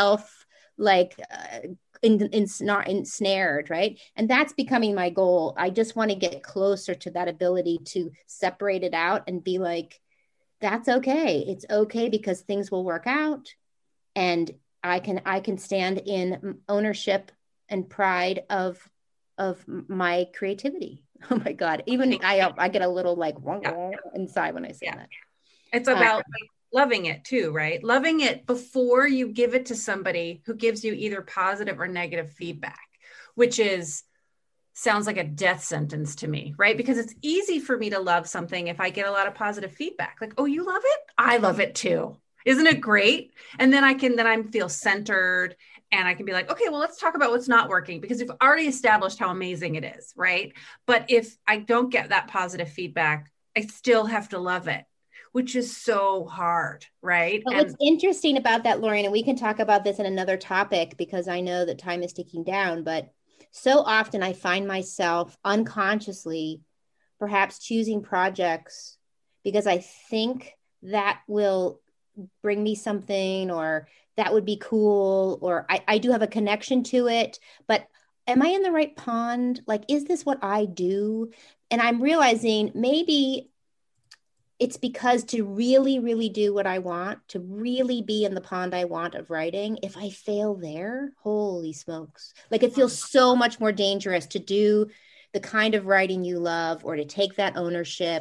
ensnared, right? And that's becoming my goal. I just want to get closer to that ability to separate it out and be like, that's okay. It's okay, because things will work out, and I can stand in ownership and pride of my creativity. Oh my God. Even I get a little like inside when I say that. It's about loving it too, right? Loving it before you give it to somebody who gives you either positive or negative feedback, which sounds like a death sentence to me, right? Because it's easy for me to love something if I get a lot of positive feedback. Like, oh, you love it? I love it too. Isn't it great? And then I feel centered, and I can be like, okay, well, let's talk about what's not working, because we've already established how amazing it is, right? But if I don't get that positive feedback, I still have to love it, which is so hard, right? But what's interesting about that, Lorien, and we can talk about this in another topic, because I know that time is ticking down, but so often I find myself unconsciously perhaps choosing projects because I think that will bring me something, or that would be cool, or I do have a connection to it, but am I in the right pond? Like, is this what I do? And I'm realizing maybe it's because to really, really do what I want, to really be in the pond I want of writing, if I fail there, holy smokes. Like, it feels so much more dangerous to do the kind of writing you love, or to take that ownership,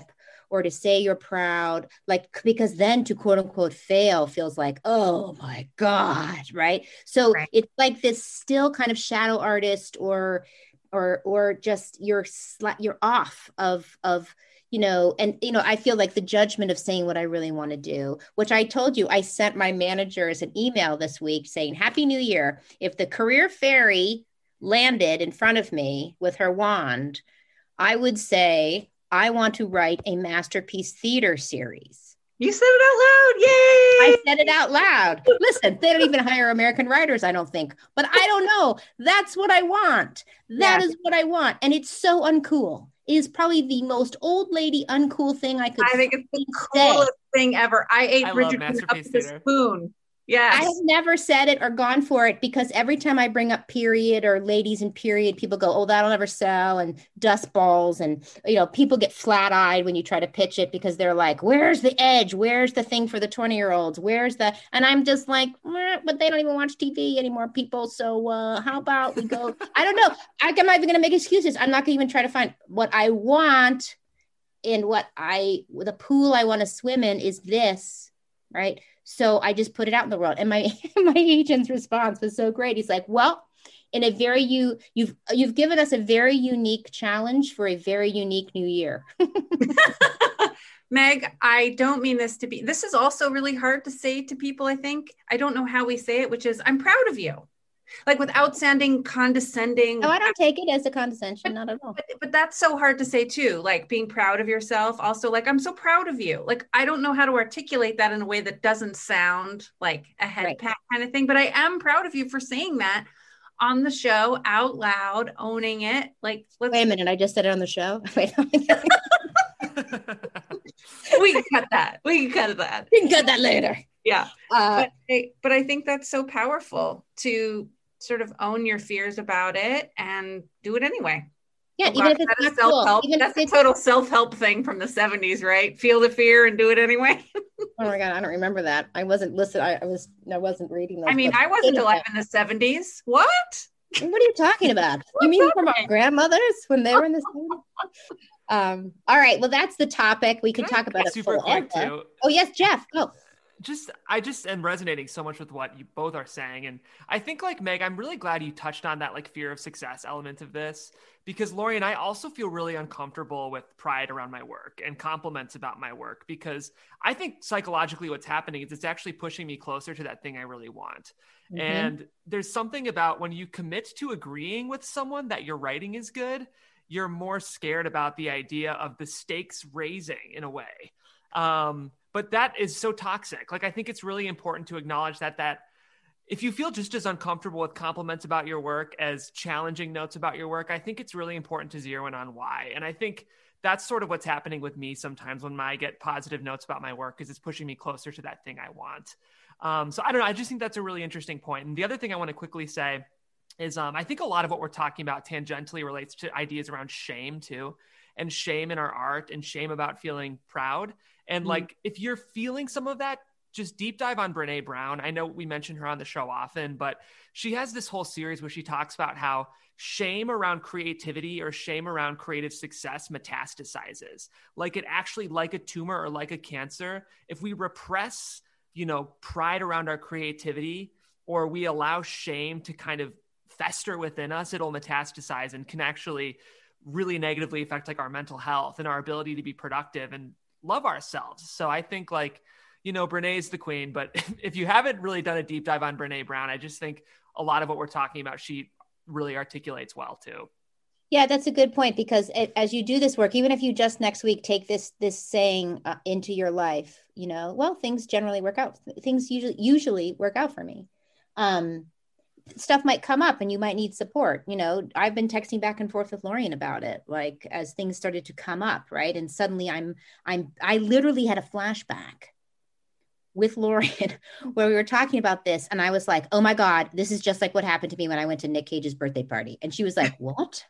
or to say you're proud, like, because then to quote unquote fail feels like, oh my God, right? So it's like this still kind of shadow artist or just you're off of and I feel like the judgment of saying what I really want to do, which I told you, I sent my managers an email this week saying, Happy New Year. If the career fairy landed in front of me with her wand, I would say, I want to write a masterpiece theater series. You said it out loud. Yay! I said it out loud. Listen, they don't even hire American writers, I don't think. But I don't know. That's what I want. That is what I want. And it's so uncool. It is probably the most old lady uncool thing I could say. I think it's the coolest thing ever. I ate Bridgerton up with a spoon. Yes. I have never said it or gone for it because every time I bring up period or ladies in period, people go, oh, that'll never sell, and dust balls. And, people get flat eyed when you try to pitch it because they're like, where's the edge? Where's the thing for the 20-year-olds? And I'm just like, but they don't even watch TV anymore, people. So how about we go? I don't know. I'm not even going to make excuses. I'm not going to even try to find what I want, and the pool I want to swim in is this, right? So I just put it out in the world, and my agent's response was so great. He's like, "Well, in a very you've given us a very unique challenge for a very unique new year." Meg, I don't mean this to be. This is also really hard to say to people. I think I don't know how we say it, which is, "I'm proud of you," like without sounding condescending. No, I don't take it as a condescension, not at all. But that's so hard to say too, like being proud of yourself. Also, like, I'm so proud of you. Like, I don't know how to articulate that in a way that doesn't sound like a head pat kind of thing, but I am proud of you for saying that on the show out loud, owning it. Like, wait a minute, I just said it on the show. Wait. We can cut that. We can cut that later. Yeah. But I think that's so powerful to sort of own your fears about it and do it anyway. Yeah, even if it's not self-help. That's a total self-help thing from the 70s, right? Feel the fear and do it anyway. Oh my God, I don't remember that. I wasn't listening. I wasn't reading those. I mean, I wasn't alive in the 70s. What? What are you talking about? You mean from our grandmothers when they were in the 70s? All right. Well, that's the topic. We could talk about it super quick too. Oh yes, Jeff. Go. I just am resonating so much with what you both are saying. And I think, like, Meg, I'm really glad you touched on that, like, fear of success element of this, because Lori and I also feel really uncomfortable with pride around my work and compliments about my work, because I think psychologically what's happening is it's actually pushing me closer to that thing I really want. Mm-hmm. And there's something about when you commit to agreeing with someone that your writing is good, you're more scared about the idea of the stakes raising in a way. But that is so toxic. Like, I think it's really important to acknowledge that if you feel just as uncomfortable with compliments about your work as challenging notes about your work, I think it's really important to zero in on why. And I think that's sort of what's happening with me sometimes when I get positive notes about my work, is it's pushing me closer to that thing I want. So I don't know. I just think that's a really interesting point. And the other thing I want to quickly say is I think a lot of what we're talking about tangentially relates to ideas around shame too, and shame in our art and shame about feeling proud. And like, if you're feeling some of that, just deep dive on Brené Brown. I know we mention her on the show often, but she has this whole series where she talks about how shame around creativity or shame around creative success metastasizes. Like, it actually, like a tumor or like a cancer, if we repress, pride around our creativity, or we allow shame to kind of fester within us, it'll metastasize and can actually really negatively affect like our mental health and our ability to be productive and love ourselves. So I think, like, Brené's the queen, but if you haven't really done a deep dive on Brené Brown, I just think a lot of what we're talking about, she really articulates well too. Yeah, that's a good point, because as you do this work, even if you just next week take this saying into your life, things generally work out. Things usually work out for me. Stuff might come up and you might need support. I've been texting back and forth with Lorian about it, like, as things started to come up, right? And suddenly I literally had a flashback with Lorian where we were talking about this, and I was like, oh my God, this is just like what happened to me when I went to Nick Cage's birthday party. And she was like, what?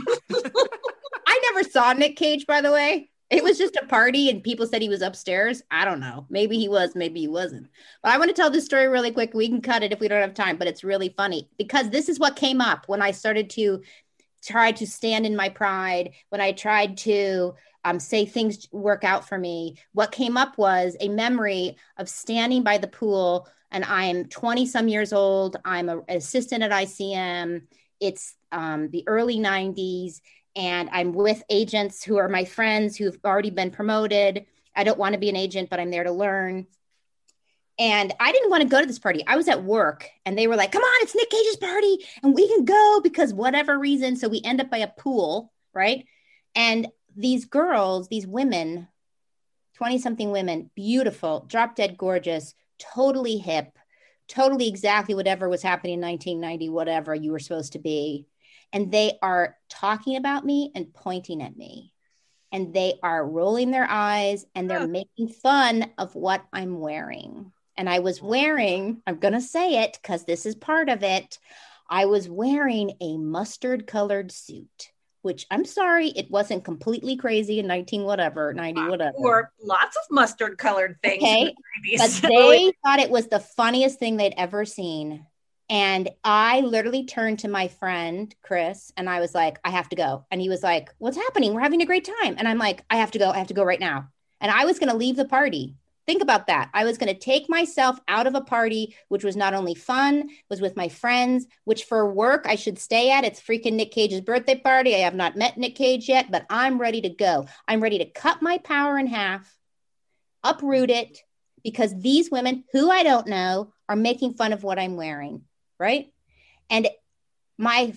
I never saw Nick Cage, by the way. It was just a party and people said he was upstairs. I don't know. Maybe he was, maybe he wasn't. But I want to tell this story really quick. We can cut it if we don't have time, but it's really funny because this is what came up when I started to tried to stand in my pride, when I tried to say things work out for me, what came up was a memory of standing by the pool, and I'm 20 some years old. I'm an assistant at ICM. It's the early 90s, and I'm with agents who are my friends who've already been promoted. I don't want to be an agent, but I'm there to learn. And I didn't want to go to this party. I was at work and they were like, come on, it's Nick Cage's party and we can go because whatever reason. So we end up by a pool, right? And these girls, these women, 20-something women, beautiful, drop dead gorgeous, totally hip, totally exactly whatever was happening in 1990, whatever you were supposed to be. And they are talking about me and pointing at me. And they are rolling their eyes and they're making fun of what I'm wearing. And I was wearing, I'm going to say it because this is part of it. I was wearing a mustard colored suit, which I'm sorry, it wasn't completely crazy in 90 whatever. Or lots of mustard colored things. Okay. But they thought it was the funniest thing they'd ever seen. And I literally turned to my friend, Chris, and I was like, I have to go. And he was like, what's happening? We're having a great time. And I'm like, I have to go right now. And I was going to leave the party. Think about that. I was going to take myself out of a party, which was not only fun, was with my friends, which for work I should stay at. It's freaking Nick Cage's birthday party. I have not met Nick Cage yet, but I'm ready to go. I'm ready to cut my power in half, uproot it, because these women who I don't know are making fun of what I'm wearing. Right. And my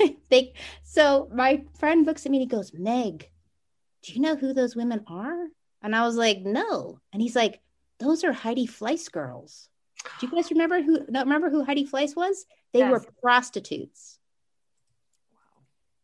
friend looks at me and he goes, Meg, do you know who those women are? And I was like, no. And he's like, those are Heidi Fleiss girls. Do you guys remember who Heidi Fleiss was? They were prostitutes. Wow.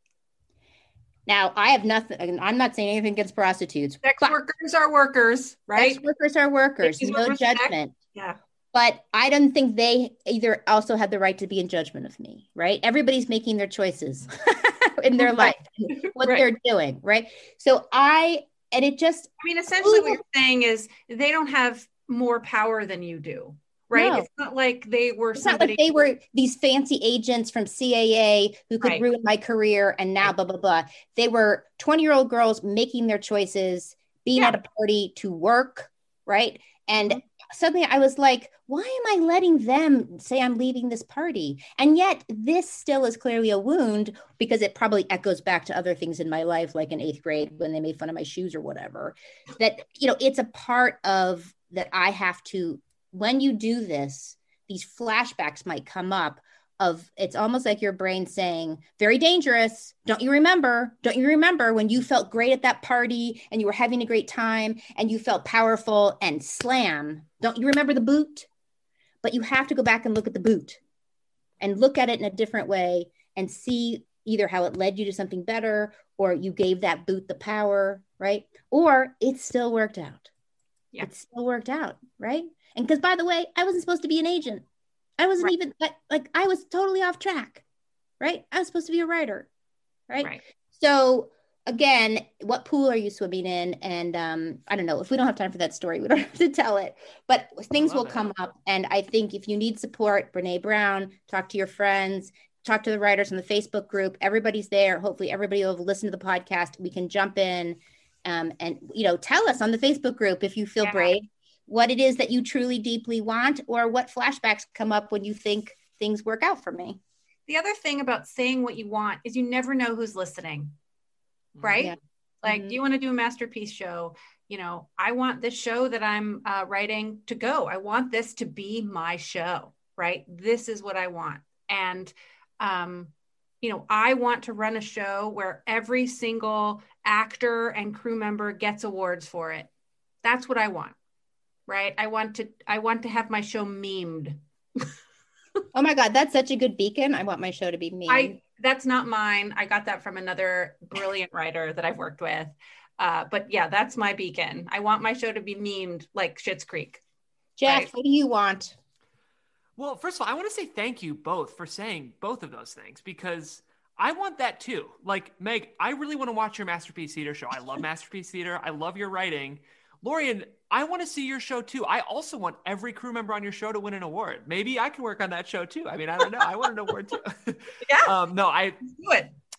Now I have nothing. I'm not saying anything against prostitutes. Sex workers are workers, right? Sex workers are workers. No judgment. Yeah. But I don't think they either also had the right to be in judgment of me, right? Everybody's making their choices in their life, what they're doing, right? So essentially what you're saying is they don't have more power than you do, right? No. It's not like they were It's not like they were these fancy agents from CAA who could ruin my career and now blah, blah, blah. They were 20-year-old girls making their choices, being at a party to work, right? And suddenly I was like, why am I letting them say I'm leaving this party? And yet this still is clearly a wound because it probably echoes back to other things in my life, like in 8th grade when they made fun of my shoes or whatever, that, it's a part of that. I have to, when you do this, these flashbacks might come up of, it's almost like your brain saying, very dangerous. Don't you remember when you felt great at that party and you were having a great time and you felt powerful and slam? Don't you remember the boot? But you have to go back and look at the boot and look at it in a different way and see either how it led you to something better or you gave that boot the power, right? Or it still worked out. Yeah. It still worked out, right? And because, by the way, I wasn't supposed to be an agent. I wasn't even I was totally off track, right? I was supposed to be a writer, right? So again, what pool are you swimming in? And I don't know, if we don't have time for that story, we don't have to tell it, but things will come up. And I think if you need support, Brene Brown, talk to your friends, talk to the writers in the Facebook group. Everybody's there. Hopefully everybody will listen to the podcast. We can jump in and, tell us on the Facebook group if you feel brave, what it is that you truly deeply want, or what flashbacks come up when you think things work out for me. The other thing about saying what you want is you never know who's listening, right? Yeah. Like, do you want to do a masterpiece show? I want this show that I'm writing to go. I want this to be my show, right? This is what I want. And, I want to run a show where every single actor and crew member gets awards for it. That's what I want. Right. I want to have my show memed. Oh my God, that's such a good beacon. I want my show to be memed. That's not mine. I got that from another brilliant writer that I've worked with. But yeah, that's my beacon. I want my show to be memed like Schitt's Creek. Jeff, what do you want? Well, first of all, I want to say thank you both for saying both of those things, because I want that too. Like, Meg, I really want to watch your Masterpiece Theater show. I love Masterpiece Theater. I love your writing. Lorian, I want to see your show too. I also want every crew member on your show to win an award. Maybe I can work on that show too. I mean, I don't know. I want an award too. Yeah. No, I do it.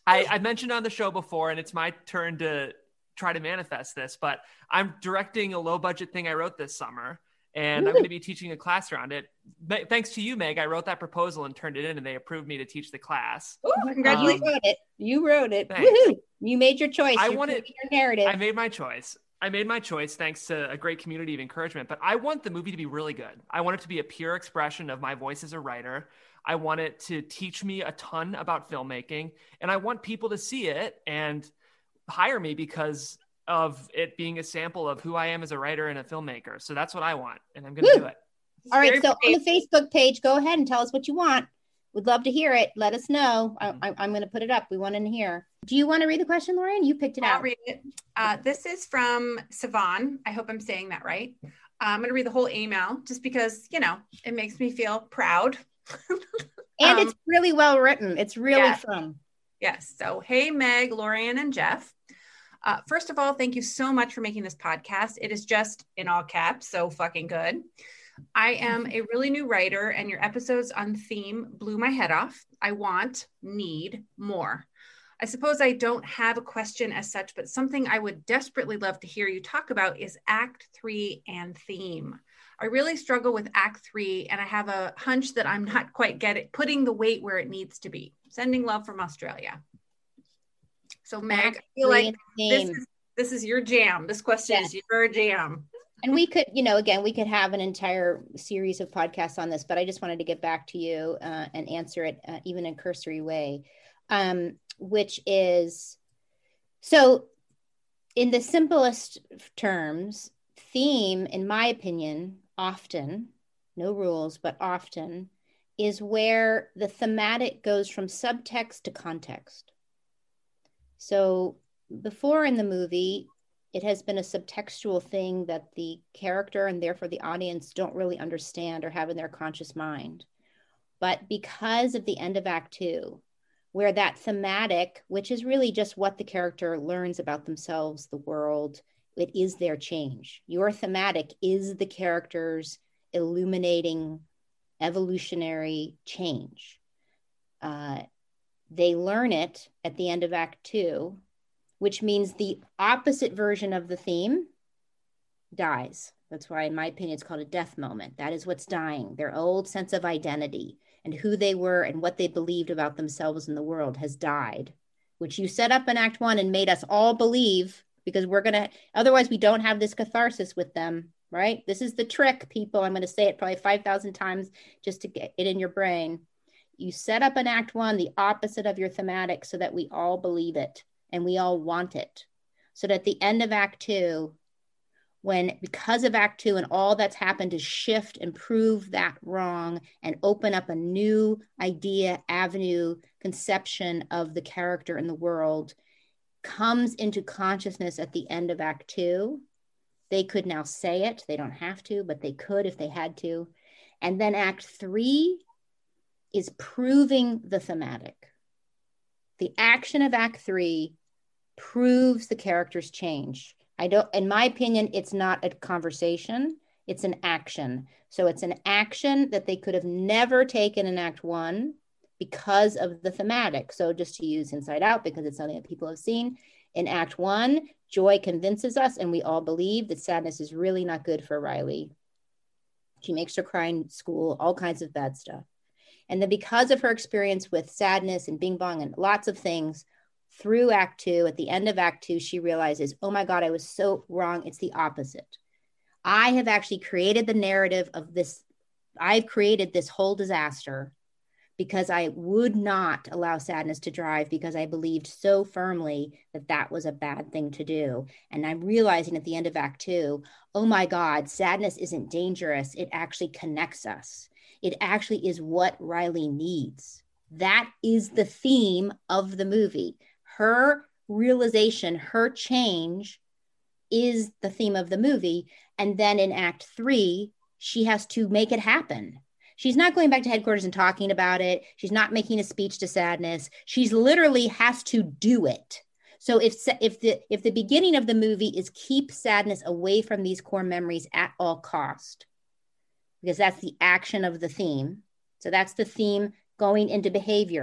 I mentioned on the show before, and it's my turn to try to manifest this, but I'm directing a low budget thing I wrote this summer, and I'm going to be teaching a class around it. Thanks to you, Meg, I wrote that proposal and turned it in, and they approved me to teach the class. Ooh, congratulations. You wrote it. Woohoo! You made your choice. I wanted your narrative. I made my choice thanks to a great community of encouragement, but I want the movie to be really good. I want it to be a pure expression of my voice as a writer. I want it to teach me a ton about filmmaking, and I want people to see it and hire me because of it being a sample of who I am as a writer and a filmmaker. So that's what I want, and I'm going to do it. All right. So on the Facebook page, go ahead and tell us what you want. We'd love to hear it. Let us know. I'm going to put it up. We want to hear. Do you want to read the question, Lauren? You picked it out. I'll read it. This is from Savan. I hope I'm saying that right. I'm going to read the whole email just because, it makes me feel proud. And it's really well written. It's really fun. Yes. So, hey, Meg, Lorian, and Jeff. First of all, thank you so much for making this podcast. It is just, in all caps, so fucking good. I am a really new writer, and your episodes on theme blew my head off. I need more. I suppose I don't have a question as such, but something I would desperately love to hear you talk about is Act 3 and theme. I really struggle with Act 3, and I have a hunch that I'm not quite putting the weight where it needs to be. Sending love from Australia. So Meg, I feel like this is your jam. This question is your jam. And we could, again, we could have an entire series of podcasts on this, but I just wanted to get back to you and answer it even in a cursory way, which is, so in the simplest terms, theme, in my opinion, often, no rules, but often, is where the thematic goes from subtext to context. So before in the movie, it has been a subtextual thing that the character and therefore the audience don't really understand or have in their conscious mind. But because of the end of Act 2, where that thematic, which is really just what the character learns about themselves, the world, it is their change. Your thematic is the character's illuminating evolutionary change. They learn it at the end of Act 2, which means the opposite version of the theme dies. That's why, in my opinion, it's called a death moment. That is what's dying. Their old sense of identity and who they were and what they believed about themselves in the world has died, which you set up in Act 1 and made us all believe, because otherwise we don't have this catharsis with them, right? This is the trick, people. I'm going to say it probably 5,000 times just to get it in your brain. You set up in Act 1 the opposite of your thematic so that we all believe it and we all want it. So that at the end of Act 2, because of Act 2 and all that's happened to shift and prove that wrong and open up a new idea, avenue, conception of the character in the world, comes into consciousness at the end of Act 2. They could now say it. They don't have to, but they could if they had to. And then Act 3 is proving the thematic. The action of Act 3 proves the character's change. In my opinion, it's not a conversation, it's an action. So it's an action that they could have never taken in Act 1 because of the thematic. So just to use Inside Out, because it's something that people have seen, in Act 1, joy convinces us, and we all believe that sadness is really not good for Riley. She makes her cry in school, all kinds of bad stuff. And then because of her experience with sadness and Bing Bong and lots of things, through Act 2, at the end of Act 2, she realizes, oh my God, I was so wrong. It's the opposite. I have actually created the narrative of this. I've created this whole disaster because I would not allow sadness to drive, because I believed so firmly that that was a bad thing to do. And I'm realizing at the end of Act 2, oh my God, sadness isn't dangerous. It actually connects us. It actually is what Riley needs. That is the theme of the movie. Her realization, her change is the theme of the movie. And then in Act 3, she has to make it happen. She's not going back to headquarters and talking about it. She's not making a speech to sadness. She's literally has to do it. So if the beginning of the movie is keep sadness away from these core memories at all cost, because that's the action of the theme. So that's the theme going into behavior.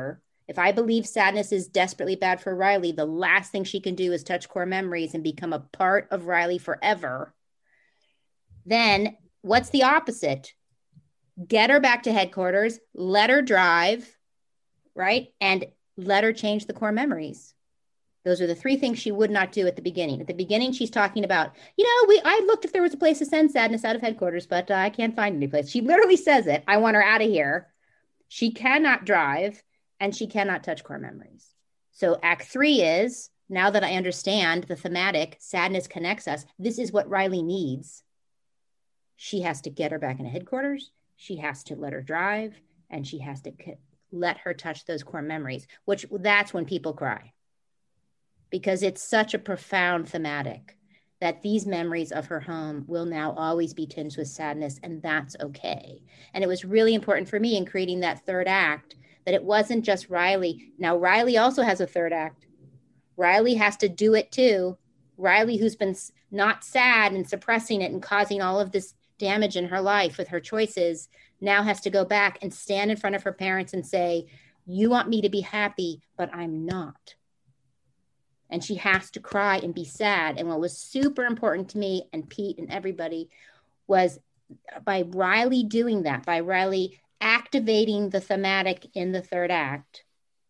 If I believe sadness is desperately bad for Riley, the last thing she can do is touch core memories and become a part of Riley forever. Then what's the opposite? Get her back to headquarters, let her drive, right? And let her change the core memories. Those are the three things she would not do at the beginning. At the beginning, she's talking about, I looked if there was a place to send sadness out of headquarters, but I can't find any place. She literally says it. I want her out of here. She cannot drive and she cannot touch core memories. So Act 3 is, now that I understand the thematic, sadness connects us. This is what Riley needs. She has to get her back into headquarters. She has to let her drive, and she has to let her touch those core memories, that's when people cry. Because it's such a profound thematic that these memories of her home will now always be tinged with sadness, and that's okay. And it was really important for me in creating that third act that it wasn't just Riley. Now, Riley also has a third act. Riley has to do it too. Riley, who's been not sad and suppressing it and causing all of this damage in her life with her choices, now has to go back and stand in front of her parents and say, you want me to be happy, but I'm not. And she has to cry and be sad. And what was super important to me and Pete and everybody was by Riley doing that, by Riley activating the thematic in the third act,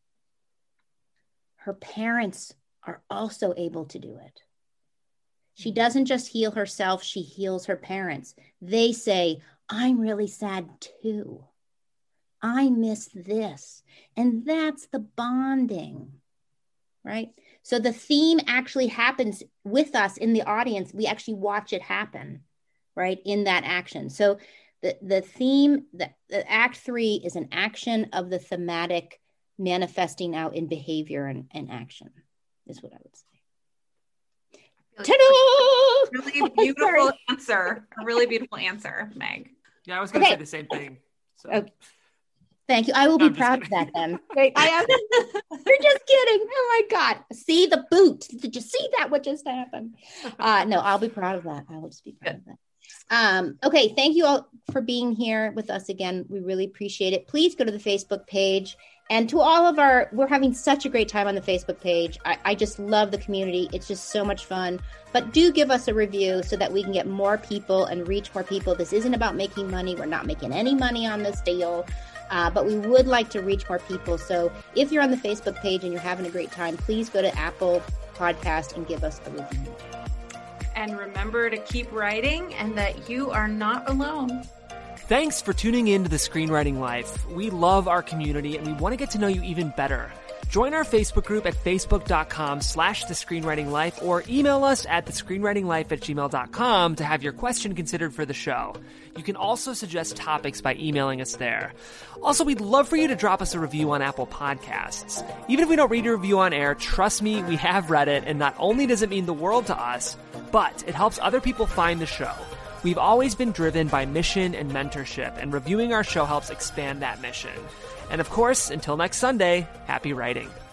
her parents are also able to do it. She doesn't just heal herself, she heals her parents. They say, I'm really sad too. I miss this. And that's the bonding, right? So the theme actually happens with us in the audience. We actually watch it happen, right, in that action. So the theme, the Act 3 is an action of the thematic manifesting out in behavior and action, is what I would say. Ta-da! Really beautiful answer. A really beautiful answer, Meg. Yeah, I was going to say the same thing. So. Okay. Thank you. I will be proud of that then. Right? I am. You're just kidding. Oh my God. See the boot. Did you see that? What just happened? No, I'll be proud of that. I will just be proud of that. Okay. Thank you all for being here with us again. We really appreciate it. Please go to the Facebook page. And to all of we're having such a great time on the Facebook page. I just love the community. It's just so much fun. But do give us a review so that we can get more people and reach more people. This isn't about making money. We're not making any money on this deal. But we would like to reach more people. So if you're on the Facebook page and you're having a great time, please go to Apple Podcast and give us a review. And remember to keep writing and that you are not alone. Thanks for tuning in to The Screenwriting Life. We love our community and we want to get to know you even better. Join our Facebook group at facebook.com/thescreenwritinglife or email us at thescreenwritinglife@gmail.com to have your question considered for the show. You can also suggest topics by emailing us there. Also, we'd love for you to drop us a review on Apple Podcasts. Even if we don't read your review on air, trust me, we have read it, and not only does it mean the world to us, but it helps other people find the show. We've always been driven by mission and mentorship, and reviewing our show helps expand that mission. And of course, until next Sunday, happy writing.